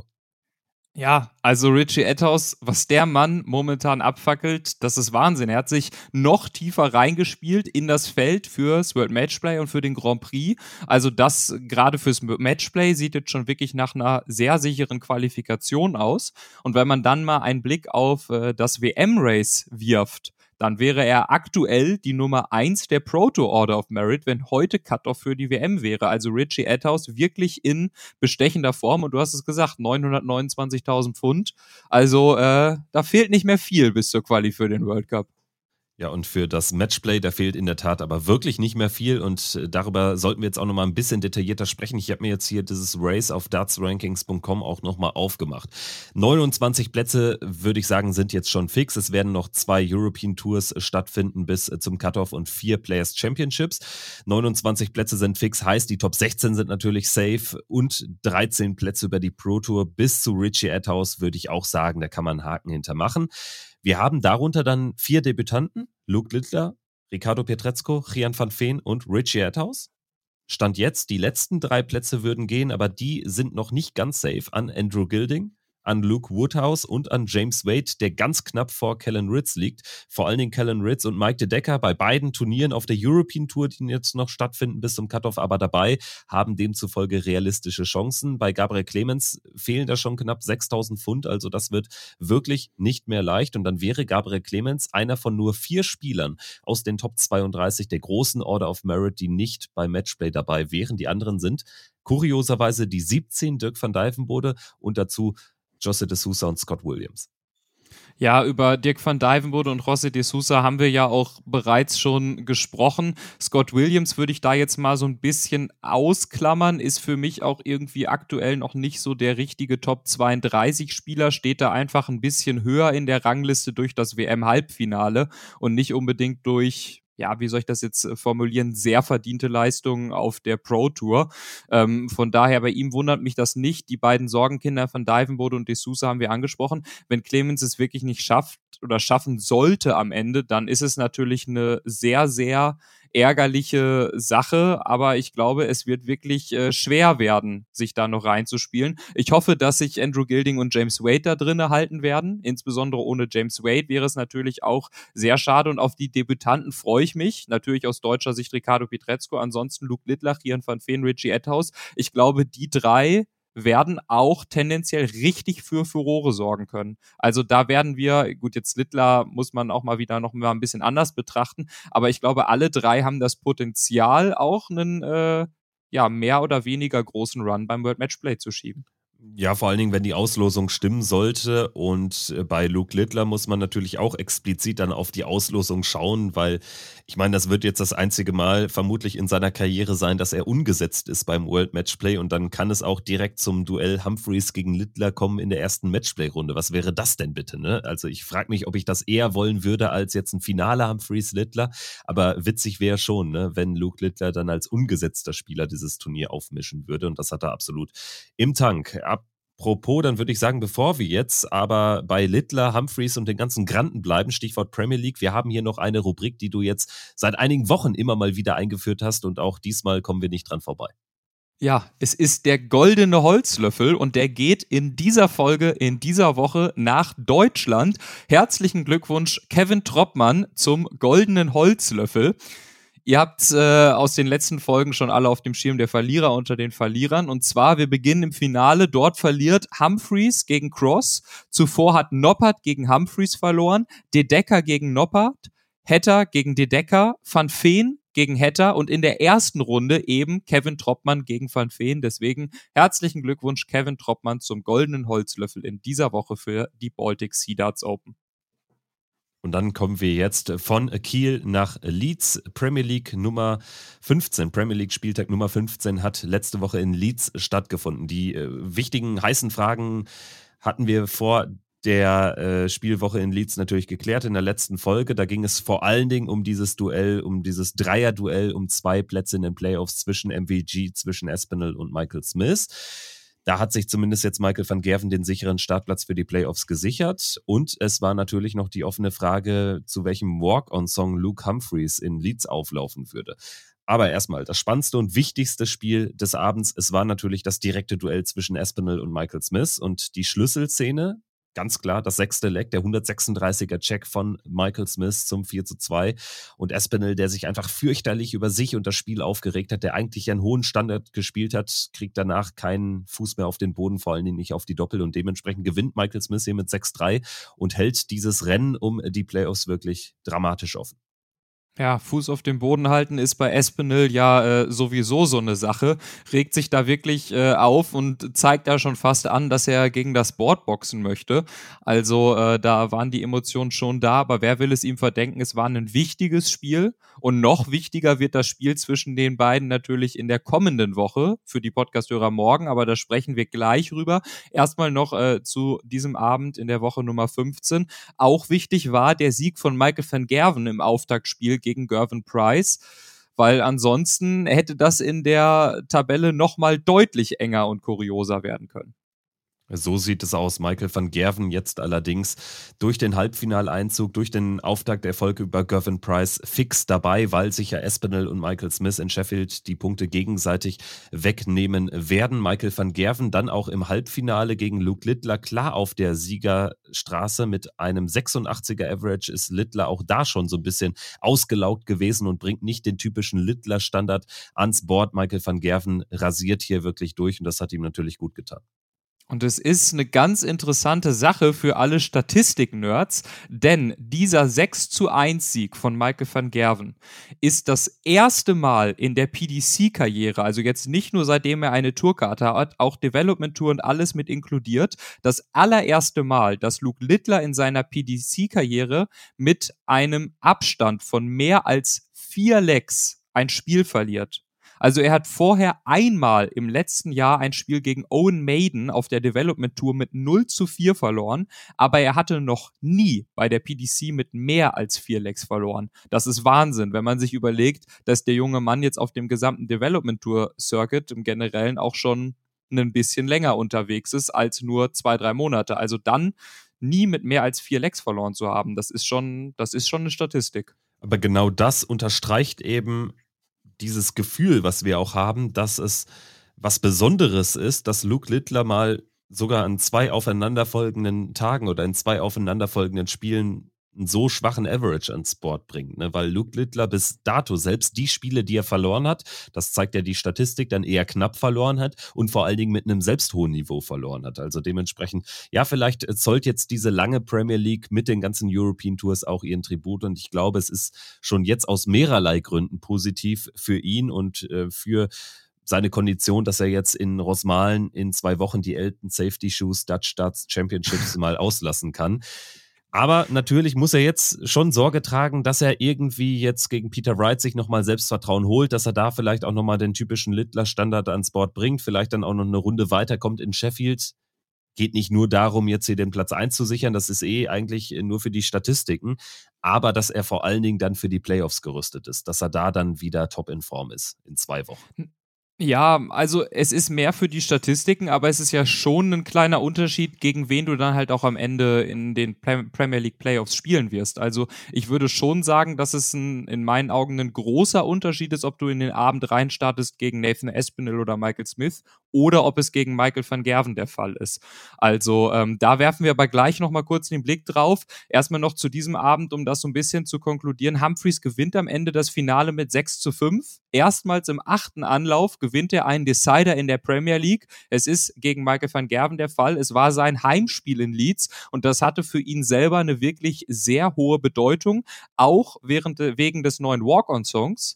Ja, also Richie Atthouse, was der Mann momentan abfackelt, das ist Wahnsinn. Er hat sich noch tiefer reingespielt in das Feld fürs World Matchplay und für den Grand Prix. Also das gerade fürs Matchplay sieht jetzt schon wirklich nach einer sehr sicheren Qualifikation aus. Und wenn man dann mal einen Blick auf das WM-Race wirft, dann wäre er aktuell die Nummer 1 der Pro Tour Order of Merit, wenn heute Cut-Off für die WM wäre. Also Richie Atthouse wirklich in bestechender Form. Und du hast es gesagt, 929.000 Pfund. Also da fehlt nicht mehr viel bis zur Quali für den World Cup. Ja, und für das Matchplay, da fehlt in der Tat aber wirklich nicht mehr viel und darüber sollten wir jetzt auch nochmal ein bisschen detaillierter sprechen. Ich habe mir jetzt hier dieses Race auf dartsrankings.com auch nochmal aufgemacht. 29 Plätze, würde ich sagen, sind jetzt schon fix. Es werden noch 2 European Tours stattfinden bis zum Cut-Off und 4 Players Championships. 29 Plätze sind fix, heißt die Top 16 sind natürlich safe und 13 Plätze über die Pro Tour bis zu Richie Atthouse, würde ich auch sagen, da kann man einen Haken hintermachen. Wir haben darunter dann 4 Debütanten, Luke Littler, Ricardo Pietrezco, Gian van Veen und Richie Atthouse. Stand jetzt, die letzten 3 Plätze würden gehen, aber die sind noch nicht ganz safe an Andrew Gilding, an Luke Woodhouse und an James Wade, der ganz knapp vor Callan Ritz liegt. Vor allen Dingen Callan Ritz und Mike De Decker bei beiden Turnieren auf der European Tour, die jetzt noch stattfinden bis zum Cut-Off, aber dabei haben demzufolge realistische Chancen. Bei Gabriel Clemens fehlen da schon knapp 6.000 Pfund, also das wird wirklich nicht mehr leicht. Und dann wäre Gabriel Clemens einer von nur 4 Spielern aus den Top 32 der großen Order of Merit, die nicht beim Matchplay dabei wären. Die anderen sind kurioserweise die 17 Dirk van Dijvenbode und dazu José de Sousa und Scott Williams. Ja, über Dirk van Dijvenbode und José de Sousa haben wir ja auch bereits schon gesprochen. Scott Williams würde ich da jetzt mal so ein bisschen ausklammern, ist für mich auch irgendwie aktuell noch nicht so der richtige Top 32 Spieler, steht da einfach ein bisschen höher in der Rangliste durch das WM-Halbfinale und nicht unbedingt durch, ja, wie soll ich das jetzt formulieren, sehr verdiente Leistungen auf der Pro Tour. Von daher, bei ihm wundert mich das nicht. Die beiden Sorgenkinder von Dijvenbode und de Sousa haben wir angesprochen. Wenn Clemens es wirklich nicht schafft oder schaffen sollte am Ende, dann ist es natürlich eine sehr, sehr ärgerliche Sache, aber ich glaube, es wird wirklich schwer werden, sich da noch reinzuspielen. Ich hoffe, dass sich Andrew Gilding und James Wade da drin halten werden. Insbesondere ohne James Wade wäre es natürlich auch sehr schade und auf die Debütanten freue ich mich. Natürlich aus deutscher Sicht Ricardo Pietrezco, ansonsten Luke Littler, Gian van Veen, Richie Atthouse. Ich glaube, die 3 werden auch tendenziell richtig für Furore sorgen können. Also da werden wir, gut, jetzt Littler muss man auch mal wieder noch mal ein bisschen anders betrachten, aber ich glaube, alle 3 haben das Potenzial, auch einen mehr oder weniger großen Run beim World Matchplay zu schieben. Ja, vor allen Dingen, wenn die Auslosung stimmen sollte. Und bei Luke Littler muss man natürlich auch explizit dann auf die Auslosung schauen, weil ich meine, das wird jetzt das einzige Mal vermutlich in seiner Karriere sein, dass er ungesetzt ist beim World Matchplay. Und dann kann es auch direkt zum Duell Humphreys gegen Littler kommen in der ersten Matchplay-Runde. Was wäre das denn bitte, ne? Also ich frage mich, ob ich das eher wollen würde als jetzt ein Finale Humphreys-Littler. Aber witzig wäre schon, ne, wenn Luke Littler dann als ungesetzter Spieler dieses Turnier aufmischen würde. Und das hat er absolut im Tank. Apropos, dann würde ich sagen, bevor wir jetzt aber bei Littler, Humphreys und den ganzen Granden bleiben, Stichwort Premier League, wir haben hier noch eine Rubrik, die du jetzt seit einigen Wochen immer mal wieder eingeführt hast und auch diesmal kommen wir nicht dran vorbei. Ja, es ist der goldene Holzlöffel und der geht in dieser Folge, in dieser Woche nach Deutschland. Herzlichen Glückwunsch, Kevin Troppmann, zum goldenen Holzlöffel. Ihr habt aus den letzten Folgen schon alle auf dem Schirm, der Verlierer unter den Verlierern. Und zwar, wir beginnen im Finale. Dort verliert Humphreys gegen Cross. Zuvor hat Noppert gegen Humphreys verloren. De Decker gegen Noppert. Hetter gegen De Decker. Van Veen gegen Hatter und in der ersten Runde eben Kevin Troppmann gegen Van Veen. Deswegen herzlichen Glückwunsch Kevin Troppmann zum goldenen Holzlöffel in dieser Woche für die Baltic Sea Darts Open. Und dann kommen wir jetzt von Kiel nach Leeds. Premier League Nummer 15. Premier League Spieltag Nummer 15 hat letzte Woche in Leeds stattgefunden. Die wichtigen, heißen Fragen hatten wir vor der Spielwoche in Leeds natürlich geklärt in der letzten Folge. Da ging es vor allen Dingen um dieses Duell, um dieses Dreier-Duell, um 2 Plätze in den Playoffs zwischen MVG, zwischen Espinel und Michael Smith. Da hat sich zumindest jetzt Michael van Gerwen den sicheren Startplatz für die Playoffs gesichert. Und es war natürlich noch die offene Frage, zu welchem Walk-on-Song Luke Humphreys in Leeds auflaufen würde. Aber erstmal, das spannendste und wichtigste Spiel des Abends, es war natürlich das direkte Duell zwischen Espinel und Michael Smith. Und die Schlüsselszene, ganz klar, das 6. Leg, der 136er Check von Michael Smith zum 4:2. Und Espinel, der sich einfach fürchterlich über sich und das Spiel aufgeregt hat, der eigentlich einen hohen Standard gespielt hat, kriegt danach keinen Fuß mehr auf den Boden, vor allen Dingen nicht auf die Doppel. Und dementsprechend gewinnt Michael Smith hier mit 6:3 und hält dieses Rennen um die Playoffs wirklich dramatisch offen. Ja, Fuß auf dem Boden halten ist bei Espinel ja sowieso so eine Sache. Regt sich da wirklich auf und zeigt da schon fast an, dass er gegen das Board boxen möchte. Also da waren die Emotionen schon da, aber wer will es ihm verdenken? Es war ein wichtiges Spiel und noch wichtiger wird das Spiel zwischen den beiden natürlich in der kommenden Woche für die Podcast-Hörer morgen, aber da sprechen wir gleich rüber. Erstmal noch zu diesem Abend in der Woche Nummer 15. Auch wichtig war der Sieg von Michael van Gerwen im Auftaktspiel gegen Gervin Price, weil ansonsten hätte das in der Tabelle nochmal deutlich enger und kurioser werden können. So sieht es aus. Michael van Gerwen jetzt allerdings durch den Halbfinaleinzug, durch den Auftakterfolg über Gervin Price fix dabei, weil sich ja Espinel und Michael Smith in Sheffield die Punkte gegenseitig wegnehmen werden. Michael van Gerwen dann auch im Halbfinale gegen Luke Littler klar auf der Siegerstraße mit einem 86er Average ist Littler auch da schon so ein bisschen ausgelaugt gewesen und bringt nicht den typischen Littler-Standard ans Board. Michael van Gerwen rasiert hier wirklich durch und das hat ihm natürlich gut getan. Und es ist eine ganz interessante Sache für alle Statistik-Nerds, denn dieser 6:1-Sieg von Michael van Gerwen ist das erste Mal in der PDC-Karriere, also jetzt nicht nur seitdem er eine Tourkarte hat, auch Development-Tour und alles mit inkludiert, das allererste Mal, dass Luke Littler in seiner PDC-Karriere mit einem Abstand von mehr als 4 Legs ein Spiel verliert. Also er hat vorher einmal im letzten Jahr ein Spiel gegen Owen Maiden auf der Development Tour mit 0:4 verloren, aber er hatte noch nie bei der PDC mit mehr als 4 Legs verloren. Das ist Wahnsinn, wenn man sich überlegt, dass der junge Mann jetzt auf dem gesamten Development Tour Circuit im Generellen auch schon ein bisschen länger unterwegs ist als nur 2-3 Monate. Also dann nie mit mehr als 4 Legs verloren zu haben, das ist schon eine Statistik. Aber genau das unterstreicht eben dieses Gefühl, was wir auch haben, dass es was Besonderes ist, dass Luke Littler mal sogar an 2 aufeinanderfolgenden Tagen oder in 2 aufeinanderfolgenden Spielen einen so schwachen Average ans Board bringt. Ne? Weil Luke Littler bis dato selbst die Spiele, die er verloren hat, das zeigt ja die Statistik, dann eher knapp verloren hat und vor allen Dingen mit einem selbst hohen Niveau verloren hat. Also dementsprechend, ja, vielleicht zollt jetzt diese lange Premier League mit den ganzen European Tours auch ihren Tribut und ich glaube, es ist schon jetzt aus mehrerlei Gründen positiv für ihn und für seine Kondition, dass er jetzt in Rosmalen in 2 Wochen die Elton Safety Shoes Dutch Darts Championships mal auslassen kann. Aber natürlich muss er jetzt schon Sorge tragen, dass er irgendwie jetzt gegen Peter Wright sich nochmal Selbstvertrauen holt, dass er da vielleicht auch nochmal den typischen Littler-Standard ans Board bringt, vielleicht dann auch noch eine Runde weiterkommt in Sheffield. Geht nicht nur darum, jetzt hier den Platz 1 zu sichern, das ist eigentlich nur für die Statistiken, aber dass er vor allen Dingen dann für die Playoffs gerüstet ist, dass er da dann wieder top in Form ist in 2 Wochen. Ja, also es ist mehr für die Statistiken, aber es ist ja schon ein kleiner Unterschied, gegen wen du dann halt auch am Ende in den Premier League Playoffs spielen wirst. Also ich würde schon sagen, dass es in meinen Augen ein großer Unterschied ist, ob du in den Abend reinstartest gegen Nathan Espinel oder Michael Smith oder ob es gegen Michael van Gerwen der Fall ist. Also da werfen wir aber gleich nochmal kurz den Blick drauf. Erstmal noch zu diesem Abend, um das so ein bisschen zu konkludieren. Humphreys gewinnt am Ende das Finale mit 6:5. Erstmals im 8. Anlauf gewinnt er einen Decider in der Premier League. Es ist gegen Michael van Gerwen der Fall. Es war sein Heimspiel in Leeds und das hatte für ihn selber eine wirklich sehr hohe Bedeutung, auch wegen des neuen Walk-on-Songs.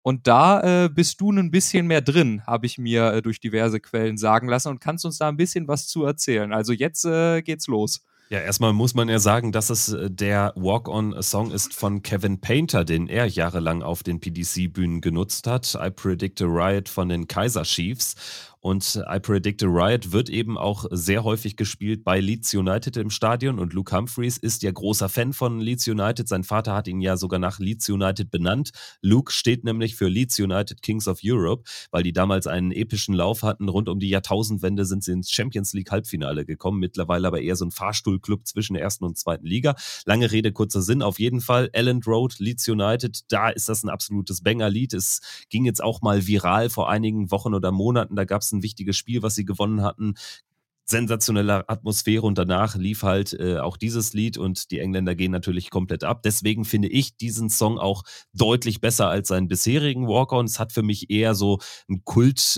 Und da bist du ein bisschen mehr drin, habe ich mir durch diverse Quellen sagen lassen und kannst uns da ein bisschen was zu erzählen. Also jetzt geht's los. Ja, erstmal muss man ja sagen, dass es der Walk-On-Song ist von Kevin Painter, den er jahrelang auf den PDC-Bühnen genutzt hat. I Predict a Riot von den Kaiser Chiefs. Und I Predict a Riot wird eben auch sehr häufig gespielt bei Leeds United im Stadion. Und Luke Humphries ist ja großer Fan von Leeds United. Sein Vater hat ihn ja sogar nach Leeds United benannt. Luke steht nämlich für Leeds United Kings of Europe, weil die damals einen epischen Lauf hatten. Rund um die Jahrtausendwende sind sie ins Champions League Halbfinale gekommen. Mittlerweile aber eher so ein Fahrstuhlclub zwischen der ersten und zweiten Liga. Lange Rede, kurzer Sinn. Auf jeden Fall Elland Road, Leeds United. Da ist das ein absolutes Banger-Lied. Es ging jetzt auch mal viral vor einigen Wochen oder Monaten. Da gab es ein wichtiges Spiel, was sie gewonnen hatten. Sensationelle Atmosphäre und danach lief halt auch dieses Lied und die Engländer gehen natürlich komplett ab. Deswegen finde ich diesen Song auch deutlich besser als seinen bisherigen Walk-On. Es hat für mich eher so einen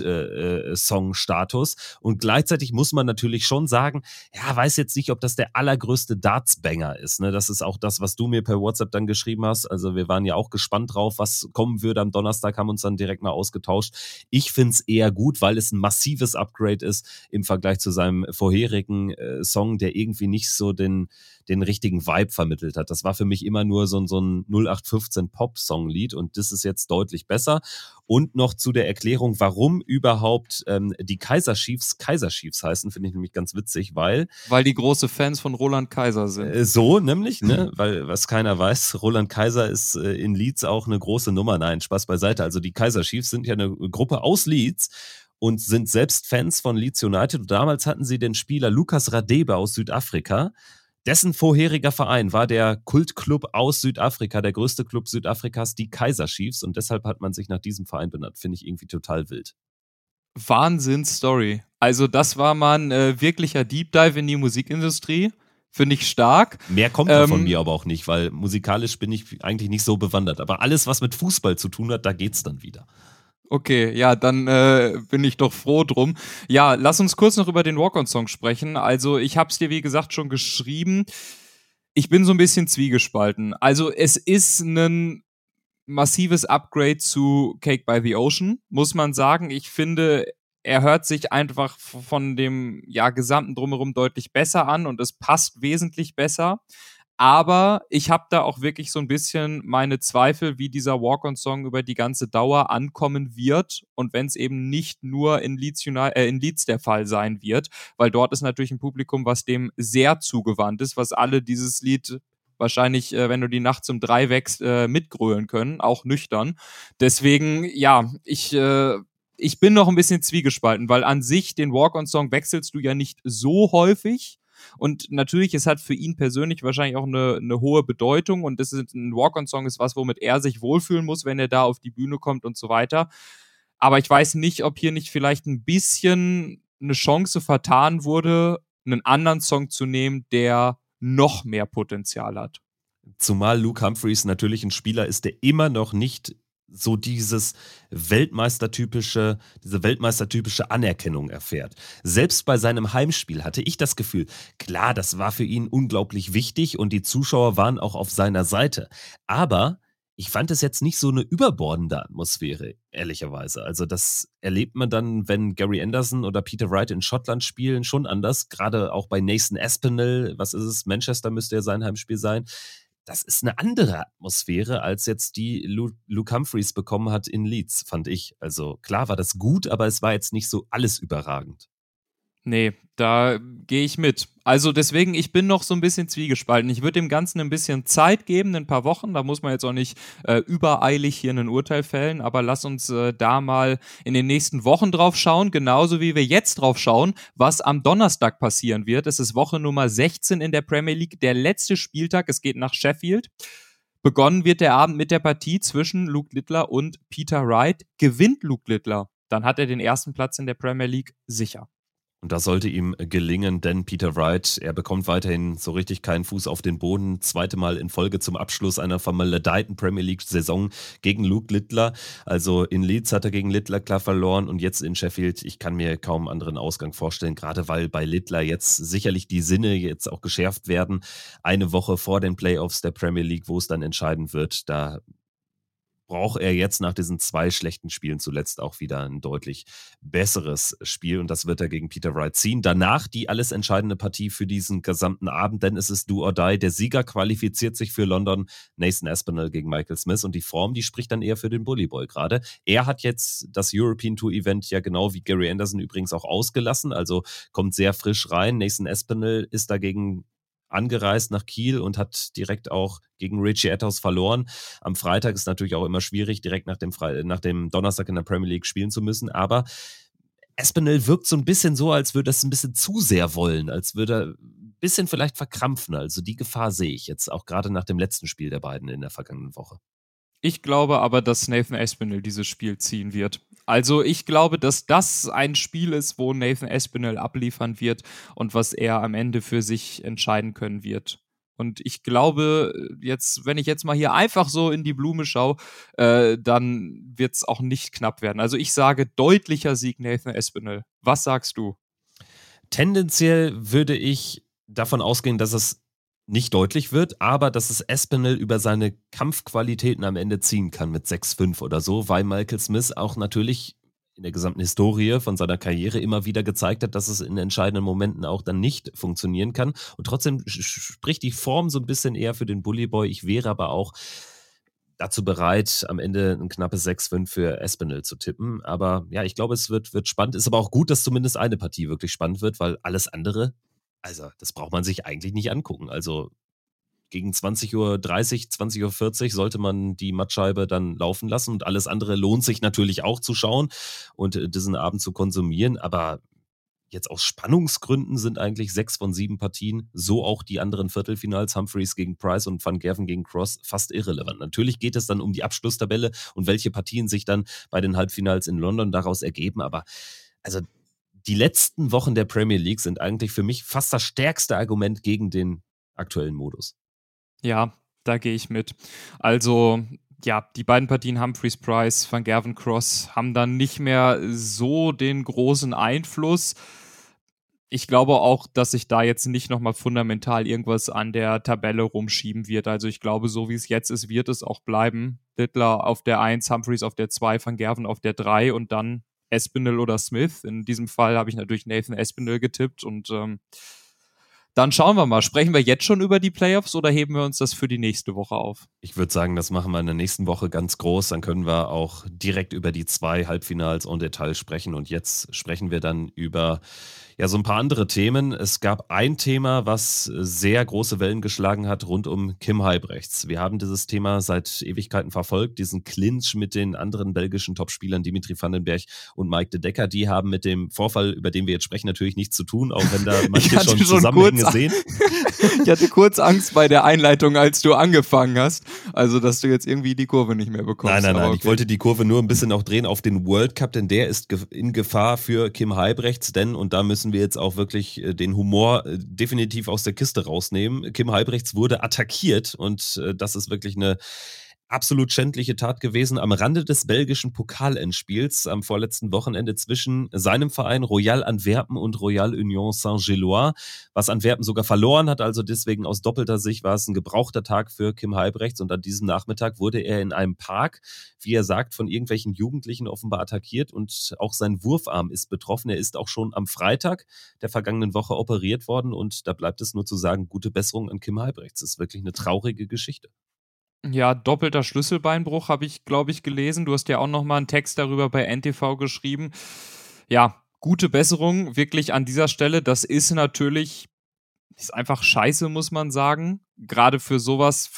Kult-Song-Status und gleichzeitig muss man natürlich schon sagen, ja, weiß jetzt nicht, ob das der allergrößte Darts-Banger ist. Ne? Das ist auch das, was du mir per WhatsApp dann geschrieben hast. Also wir waren ja auch gespannt drauf, was kommen würde. Am Donnerstag haben uns dann direkt mal ausgetauscht. Ich finde es eher gut, weil es ein massives Upgrade ist im Vergleich zu seinem vorherigen Song, der irgendwie nicht so den richtigen Vibe vermittelt hat. Das war für mich immer nur so ein 0815 Pop-Song-Lied und das ist jetzt deutlich besser. Und noch zu der Erklärung, warum überhaupt die Kaiser Chiefs heißen, finde ich nämlich ganz witzig, weil die große Fans von Roland Kaiser sind. So nämlich, ne? Weil was keiner weiß, Roland Kaiser ist in Leeds auch eine große Nummer. Nein, Spaß beiseite. Also die Kaiser Chiefs sind ja eine Gruppe aus Leeds und sind selbst Fans von Leeds United. Und damals hatten sie den Spieler Lucas Radebe aus Südafrika. Dessen vorheriger Verein war der Kultclub aus Südafrika, der größte Club Südafrikas, die Kaiser Chiefs. Und deshalb hat man sich nach diesem Verein benannt. Finde ich irgendwie total wild. Wahnsinns-Story. Also das war mal ein wirklicher Deep Dive in die Musikindustrie. Finde ich stark. Mehr kommt da von mir aber auch nicht, weil musikalisch bin ich eigentlich nicht so bewandert. Aber alles, was mit Fußball zu tun hat, da geht's dann wieder. Okay, ja, dann bin ich doch froh drum. Ja, lass uns kurz noch über den Walk-On-Song sprechen. Also ich habe es dir, wie gesagt, schon geschrieben. Ich bin so ein bisschen zwiegespalten. Also es ist ein massives Upgrade zu Cake by the Ocean, muss man sagen. Ich finde, er hört sich einfach von dem gesamten Drumherum deutlich besser an und es passt wesentlich besser. Aber ich habe da auch wirklich so ein bisschen meine Zweifel, wie dieser Walk-On-Song über die ganze Dauer ankommen wird und wenn es eben nicht nur in Leeds der Fall sein wird, weil dort ist natürlich ein Publikum, was dem sehr zugewandt ist, was alle dieses Lied wahrscheinlich, wenn du die nachts um 3 wächst, mitgrölen können, auch nüchtern. Deswegen, ich bin noch ein bisschen zwiegespalten, weil an sich den Walk-On-Song wechselst du ja nicht so häufig. Und natürlich, es hat für ihn persönlich wahrscheinlich auch eine hohe Bedeutung und das ist ein Walk-On-Song ist was, womit er sich wohlfühlen muss, wenn er da auf die Bühne kommt und so weiter. Aber ich weiß nicht, ob hier nicht vielleicht ein bisschen eine Chance vertan wurde, einen anderen Song zu nehmen, der noch mehr Potenzial hat. Zumal Luke Humphries natürlich ein Spieler ist, der immer noch nicht so diese weltmeistertypische Anerkennung erfährt. Selbst bei seinem Heimspiel hatte ich das Gefühl, klar, das war für ihn unglaublich wichtig und die Zuschauer waren auch auf seiner Seite. Aber ich fand es jetzt nicht so eine überbordende Atmosphäre, ehrlicherweise. Also das erlebt man dann, wenn Gary Anderson oder Peter Wright in Schottland spielen, schon anders. Gerade auch bei Nathan Aspinall, was ist es, Manchester müsste ja sein Heimspiel sein. Das ist eine andere Atmosphäre, als jetzt die Luke Humphries bekommen hat in Leeds, fand ich. Also klar war das gut, aber es war jetzt nicht so alles überragend. Nee, da gehe ich mit. Also deswegen, ich bin noch so ein bisschen zwiegespalten. Ich würde dem Ganzen ein bisschen Zeit geben, ein paar Wochen. Da muss man jetzt auch nicht übereilig hier ein Urteil fällen, aber lass uns da mal in den nächsten Wochen drauf schauen, genauso wie wir jetzt drauf schauen, was am Donnerstag passieren wird. Es ist Woche Nummer 16 in der Premier League, der letzte Spieltag. Es geht nach Sheffield. Begonnen wird der Abend mit der Partie zwischen Luke Littler und Peter Wright. Gewinnt Luke Littler, dann hat er den ersten Platz in der Premier League sicher. Und das sollte ihm gelingen, denn Peter Wright, er bekommt weiterhin so richtig keinen Fuß auf den Boden. Zweite Mal in Folge zum Abschluss einer vermaledeiten Premier League-Saison gegen Luke Littler. Also in Leeds hat er gegen Littler klar verloren und jetzt in Sheffield, ich kann mir kaum einen anderen Ausgang vorstellen, gerade weil bei Littler jetzt sicherlich die Sinne jetzt auch geschärft werden. Eine Woche vor den Playoffs der Premier League, wo es dann entscheiden wird, da braucht er jetzt nach diesen 2 schlechten Spielen zuletzt auch wieder ein deutlich besseres Spiel und das wird er gegen Peter Wright ziehen. Danach die alles entscheidende Partie für diesen gesamten Abend, denn es ist do or die. Der Sieger qualifiziert sich für London, Nathan Aspinall gegen Michael Smith und die Form, die spricht dann eher für den Bully Boy gerade. Er hat jetzt das European Tour Event ja genau wie Gary Anderson übrigens auch ausgelassen, also kommt sehr frisch rein. Nathan Aspinall ist dagegen angereist nach Kiel und hat direkt auch gegen Richie Etthaus verloren. Am Freitag ist natürlich auch immer schwierig, direkt nach dem Donnerstag in der Premier League spielen zu müssen, aber Aspinall wirkt so ein bisschen so, als würde er es ein bisschen zu sehr wollen, als würde er ein bisschen vielleicht verkrampfen. Also die Gefahr sehe ich jetzt auch gerade nach dem letzten Spiel der beiden in der vergangenen Woche. Ich glaube aber, dass Nathan Aspinall dieses Spiel ziehen wird. Also ich glaube, dass das ein Spiel ist, wo Nathan Aspinall abliefern wird und was er am Ende für sich entscheiden können wird. Und ich glaube, jetzt, wenn ich jetzt mal hier einfach so in die Blume schaue, dann wird es auch nicht knapp werden. Also ich sage deutlicher Sieg Nathan Aspinall. Was sagst du? Tendenziell würde ich davon ausgehen, dass es nicht deutlich wird, aber dass es Aspinall über seine Kampfqualitäten am Ende ziehen kann mit 6-5 oder so, weil Michael Smith auch natürlich in der gesamten Historie von seiner Karriere immer wieder gezeigt hat, dass es in entscheidenden Momenten auch dann nicht funktionieren kann. Und trotzdem spricht die Form so ein bisschen eher für den Bully Boy. Ich wäre aber auch dazu bereit, am Ende ein knappes 6-5 für Aspinall zu tippen. Aber ja, ich glaube, es wird spannend. Ist aber auch gut, dass zumindest eine Partie wirklich spannend wird, weil alles andere, also das braucht man sich eigentlich nicht angucken. Also gegen 20:30 Uhr, 20:40 Uhr sollte man die Mattscheibe dann laufen lassen und alles andere lohnt sich natürlich auch zu schauen und diesen Abend zu konsumieren. Aber jetzt aus Spannungsgründen sind eigentlich 6 von 7 Partien, so auch die anderen Viertelfinals, Humphreys gegen Price und Van Gerven gegen Cross, fast irrelevant. Natürlich geht es dann um die Abschlusstabelle und welche Partien sich dann bei den Halbfinals in London daraus ergeben, aber also die letzten Wochen der Premier League sind eigentlich für mich fast das stärkste Argument gegen den aktuellen Modus. Ja, da gehe ich mit. Also, ja, die beiden Partien Humphreys Price, Van Gerven Cross haben dann nicht mehr so den großen Einfluss. Ich glaube auch, dass sich da jetzt nicht nochmal fundamental irgendwas an der Tabelle rumschieben wird. Also ich glaube, so wie es jetzt ist, wird es auch bleiben. Littler auf der 1, Humphreys auf der 2, Van Gerven auf der 3 und dann Aspinall oder Smith. In diesem Fall habe ich natürlich Nathan Aspinall getippt und dann schauen wir mal. Sprechen wir jetzt schon über die Playoffs oder heben wir uns das für die nächste Woche auf? Ich würde sagen, das machen wir in der nächsten Woche ganz groß. Dann können wir auch direkt über die 2 Halbfinals en Detail sprechen. Und jetzt sprechen wir dann über ja, so ein paar andere Themen. Es gab ein Thema, was sehr große Wellen geschlagen hat rund um Kim Huybrechts. Wir haben dieses Thema seit Ewigkeiten verfolgt, diesen Clinch mit den anderen belgischen Topspielern Dimitri Vandenberg und Mike de Decker. Die haben mit dem Vorfall, über den wir jetzt sprechen, natürlich nichts zu tun, auch wenn da manche schon Zusammenhänge sehen. Ich hatte kurz Angst bei der Einleitung, als du angefangen hast. Also, dass du jetzt irgendwie die Kurve nicht mehr bekommst. Nein. Okay. Ich wollte die Kurve nur ein bisschen auch drehen auf den World Cup, denn der ist in Gefahr für Kim Huybrechts, denn, und da müssen wir jetzt auch wirklich den Humor definitiv aus der Kiste rausnehmen. Kim Huybrechts wurde attackiert und das ist wirklich eine absolut schändliche Tat gewesen am Rande des belgischen Pokalendspiels am vorletzten Wochenende zwischen seinem Verein Royal Antwerpen und Royal Union Saint-Gilloise, was Antwerpen sogar verloren hat, also deswegen aus doppelter Sicht war es ein gebrauchter Tag für Kim Huybrechts und an diesem Nachmittag wurde er in einem Park, wie er sagt, von irgendwelchen Jugendlichen offenbar attackiert und auch sein Wurfarm ist betroffen. Er ist auch schon am Freitag der vergangenen Woche operiert worden und da bleibt es nur zu sagen, gute Besserung an Kim Huybrechts. Das ist wirklich eine traurige Geschichte. Ja, doppelter Schlüsselbeinbruch habe ich, glaube ich, gelesen. Du hast ja auch noch mal einen Text darüber bei NTV geschrieben. Ja, gute Besserung wirklich an dieser Stelle. Das ist natürlich ist einfach scheiße, muss man sagen. Gerade für sowas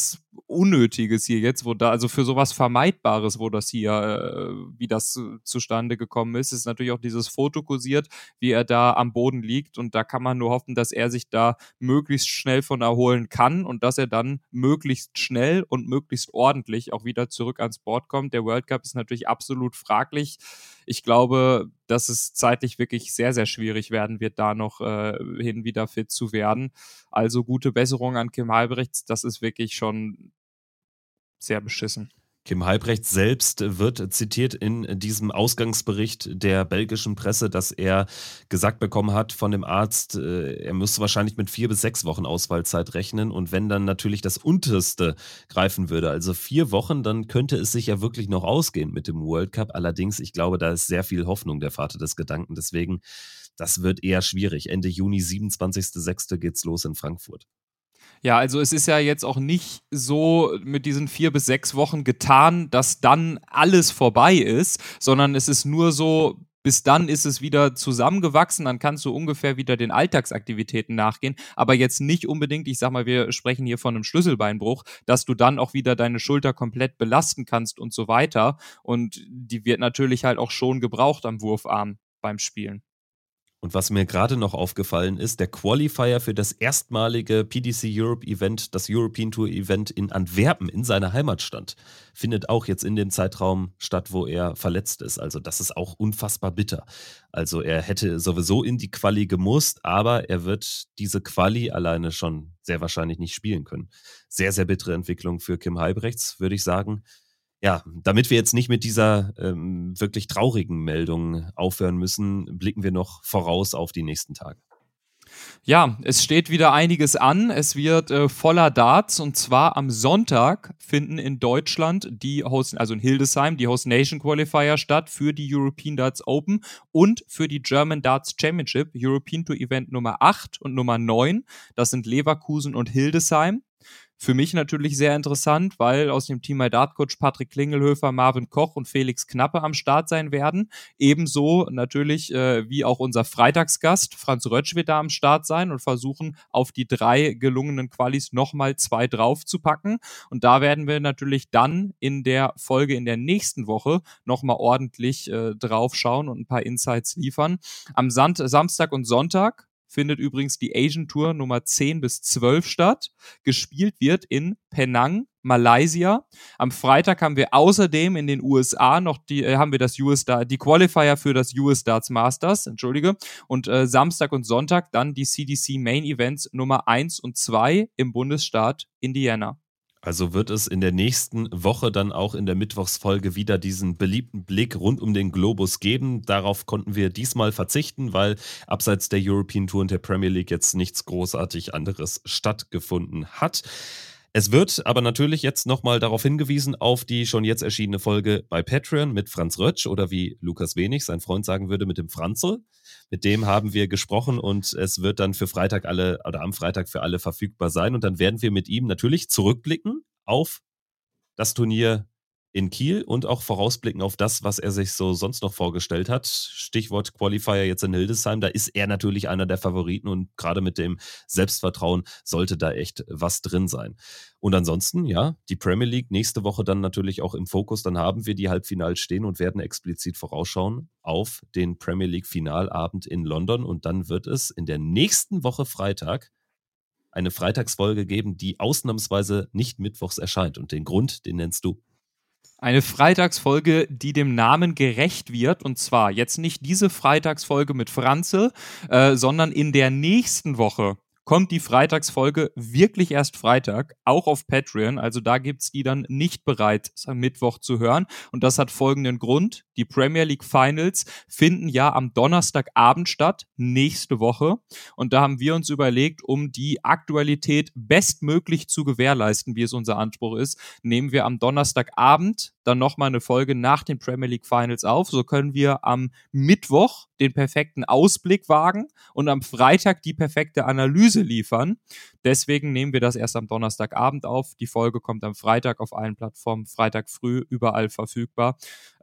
Unnötiges hier jetzt, also für sowas Vermeidbares, wo das hier, wie das zustande gekommen ist natürlich auch dieses Foto kursiert, wie er da am Boden liegt und da kann man nur hoffen, dass er sich da möglichst schnell von erholen kann und dass er dann möglichst schnell und möglichst ordentlich auch wieder zurück ans Board kommt. Der World Cup ist natürlich absolut fraglich. Ich glaube, dass es zeitlich wirklich sehr, sehr schwierig werden wird, da noch hin wieder fit zu werden. Also gute Besserung an Kim Huybrechts, das ist wirklich schon sehr beschissen. Kim Huybrechts selbst wird zitiert in diesem Ausgangsbericht der belgischen Presse, dass er gesagt bekommen hat von dem Arzt, er müsste wahrscheinlich mit 4 bis 6 Wochen Ausfallzeit rechnen. Und wenn dann natürlich das Unterste greifen würde, also 4 Wochen, dann könnte es sich ja wirklich noch ausgehen mit dem World Cup. Allerdings, ich glaube, da ist sehr viel Hoffnung der Vater des Gedanken. Deswegen, das wird eher schwierig. Ende Juni, 27.06. geht's los in Frankfurt. Ja, also es ist ja jetzt auch nicht so mit diesen 4 bis 6 Wochen getan, dass dann alles vorbei ist, sondern es ist nur so, bis dann ist es wieder zusammengewachsen, dann kannst du ungefähr wieder den Alltagsaktivitäten nachgehen, aber jetzt nicht unbedingt, ich sag mal, wir sprechen hier von einem Schlüsselbeinbruch, dass du dann auch wieder deine Schulter komplett belasten kannst und so weiter. Und die wird natürlich halt auch schon gebraucht am Wurfarm beim Spielen. Und was mir gerade noch aufgefallen ist, der Qualifier für das erstmalige PDC Europe Event, das European Tour Event in Antwerpen in seiner Heimatstadt, findet auch jetzt in dem Zeitraum statt, wo er verletzt ist. Also das ist auch unfassbar bitter. Also er hätte sowieso in die Quali gemusst, aber er wird diese Quali alleine schon sehr wahrscheinlich nicht spielen können. Sehr, sehr bittere Entwicklung für Kim Huybrechts, würde ich sagen. Ja, damit wir jetzt nicht mit dieser wirklich traurigen Meldung aufhören müssen, blicken wir noch voraus auf die nächsten Tage. Ja, es steht wieder einiges an. Es wird voller Darts, und zwar am Sonntag finden in Deutschland also in Hildesheim, die Host Nation Qualifier statt für die European Darts Open und für die German Darts Championship, European Tour Event Nummer 8 und Nummer 9. Das sind Leverkusen und Hildesheim. Für mich natürlich sehr interessant, weil aus dem Team My Dart Coach Patrick Klingelhöfer, Marvin Koch und Felix Knappe am Start sein werden. Ebenso natürlich wie auch unser Freitagsgast Franz Rötsch wird da am Start sein und versuchen, auf die 3 gelungenen Qualis nochmal 2 draufzupacken. Und da werden wir natürlich dann in der Folge in der nächsten Woche nochmal ordentlich drauf schauen und ein paar Insights liefern. Am Samstag und Sonntag findet übrigens die Asian Tour Nummer 10 bis 12 statt. Gespielt wird in Penang, Malaysia. Am Freitag haben wir außerdem in den USA noch die Qualifier für das US Darts Masters, und Samstag und Sonntag dann die CDC Main Events Nummer 1 und 2 im Bundesstaat Indiana. Also wird es in der nächsten Woche dann auch in der Mittwochsfolge wieder diesen beliebten Blick rund um den Globus geben. Darauf konnten wir diesmal verzichten, weil abseits der European Tour und der Premier League jetzt nichts großartig anderes stattgefunden hat. Es wird aber natürlich jetzt nochmal darauf hingewiesen, auf die schon jetzt erschienene Folge bei Patreon mit Franz Rötsch oder wie Lukas Wenig, sein Freund, sagen würde, mit dem Franzl. Mit dem haben wir gesprochen und es wird dann für Freitag am Freitag für alle verfügbar sein. Und dann werden wir mit ihm natürlich zurückblicken auf das Turnier in Kiel und auch vorausblicken auf das, was er sich so sonst noch vorgestellt hat. Stichwort Qualifier jetzt in Hildesheim, da ist er natürlich einer der Favoriten und gerade mit dem Selbstvertrauen sollte da echt was drin sein. Und ansonsten, ja, die Premier League nächste Woche dann natürlich auch im Fokus. Dann haben wir die Halbfinals stehen und werden explizit vorausschauen auf den Premier League Finalabend in London. Und dann wird es in der nächsten Woche Freitag eine Freitagsfolge geben, die ausnahmsweise nicht mittwochs erscheint. Und den Grund, den nennst du. Eine Freitagsfolge, die dem Namen gerecht wird, und zwar jetzt nicht diese Freitagsfolge mit Franzl, sondern in der nächsten Woche kommt die Freitagsfolge wirklich erst Freitag, auch auf Patreon. Also da gibt's die dann nicht bereits am Mittwoch zu hören. Und das hat folgenden Grund. Die Premier League Finals finden ja am Donnerstagabend statt, nächste Woche. Und da haben wir uns überlegt, um die Aktualität bestmöglich zu gewährleisten, wie es unser Anspruch ist, nehmen wir am Donnerstagabend dann nochmal eine Folge nach den Premier League Finals auf. So können wir am Mittwoch den perfekten Ausblick wagen und am Freitag die perfekte Analyse liefern. Deswegen nehmen wir das erst am Donnerstagabend auf. Die Folge kommt am Freitag auf allen Plattformen, Freitag früh, überall verfügbar.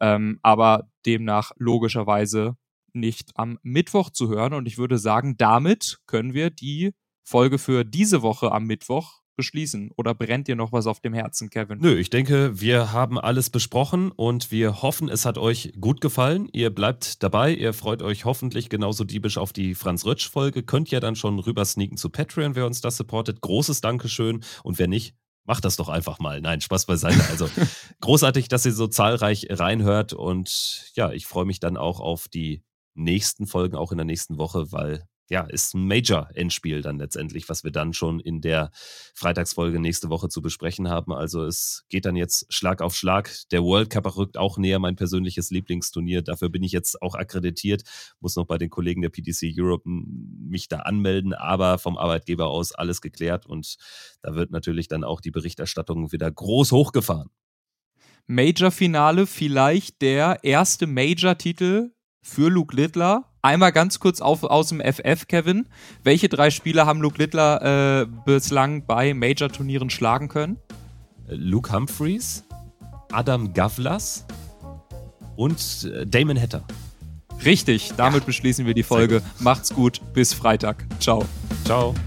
Aber demnach logischerweise nicht am Mittwoch zu hören. Und ich würde sagen, damit können wir die Folge für diese Woche am Mittwoch beschließen. Oder brennt dir noch was auf dem Herzen, Kevin? Nö, ich denke, wir haben alles besprochen und wir hoffen, es hat euch gut gefallen. Ihr bleibt dabei, ihr freut euch hoffentlich genauso diebisch auf die Franz-Rötsch-Folge. Könnt ja dann schon rüber sneaken zu Patreon, wer uns das supportet. Großes Dankeschön und wer nicht, macht das doch einfach mal. Nein, Spaß beiseite. Also großartig, dass ihr so zahlreich reinhört und ja, ich freue mich dann auch auf die nächsten Folgen, auch in der nächsten Woche, weil ist ein Major-Endspiel dann letztendlich, was wir dann schon in der Freitagsfolge nächste Woche zu besprechen haben. Also es geht dann jetzt Schlag auf Schlag. Der World Cup rückt auch näher, mein persönliches Lieblingsturnier. Dafür bin ich jetzt auch akkreditiert, muss noch bei den Kollegen der PDC Europe mich da anmelden, aber vom Arbeitgeber aus alles geklärt und da wird natürlich dann auch die Berichterstattung wieder groß hochgefahren. Major-Finale, vielleicht der erste Major-Titel für Luke Littler. Einmal ganz kurz aus dem FF, Kevin. Welche 3 Spieler haben Luke Littler bislang bei Major-Turnieren schlagen können? Luke Humphreys, Adam Gavlas und Damon Hatter. Richtig, damit beschließen wir die Folge. Macht's gut, bis Freitag. Ciao. Ciao.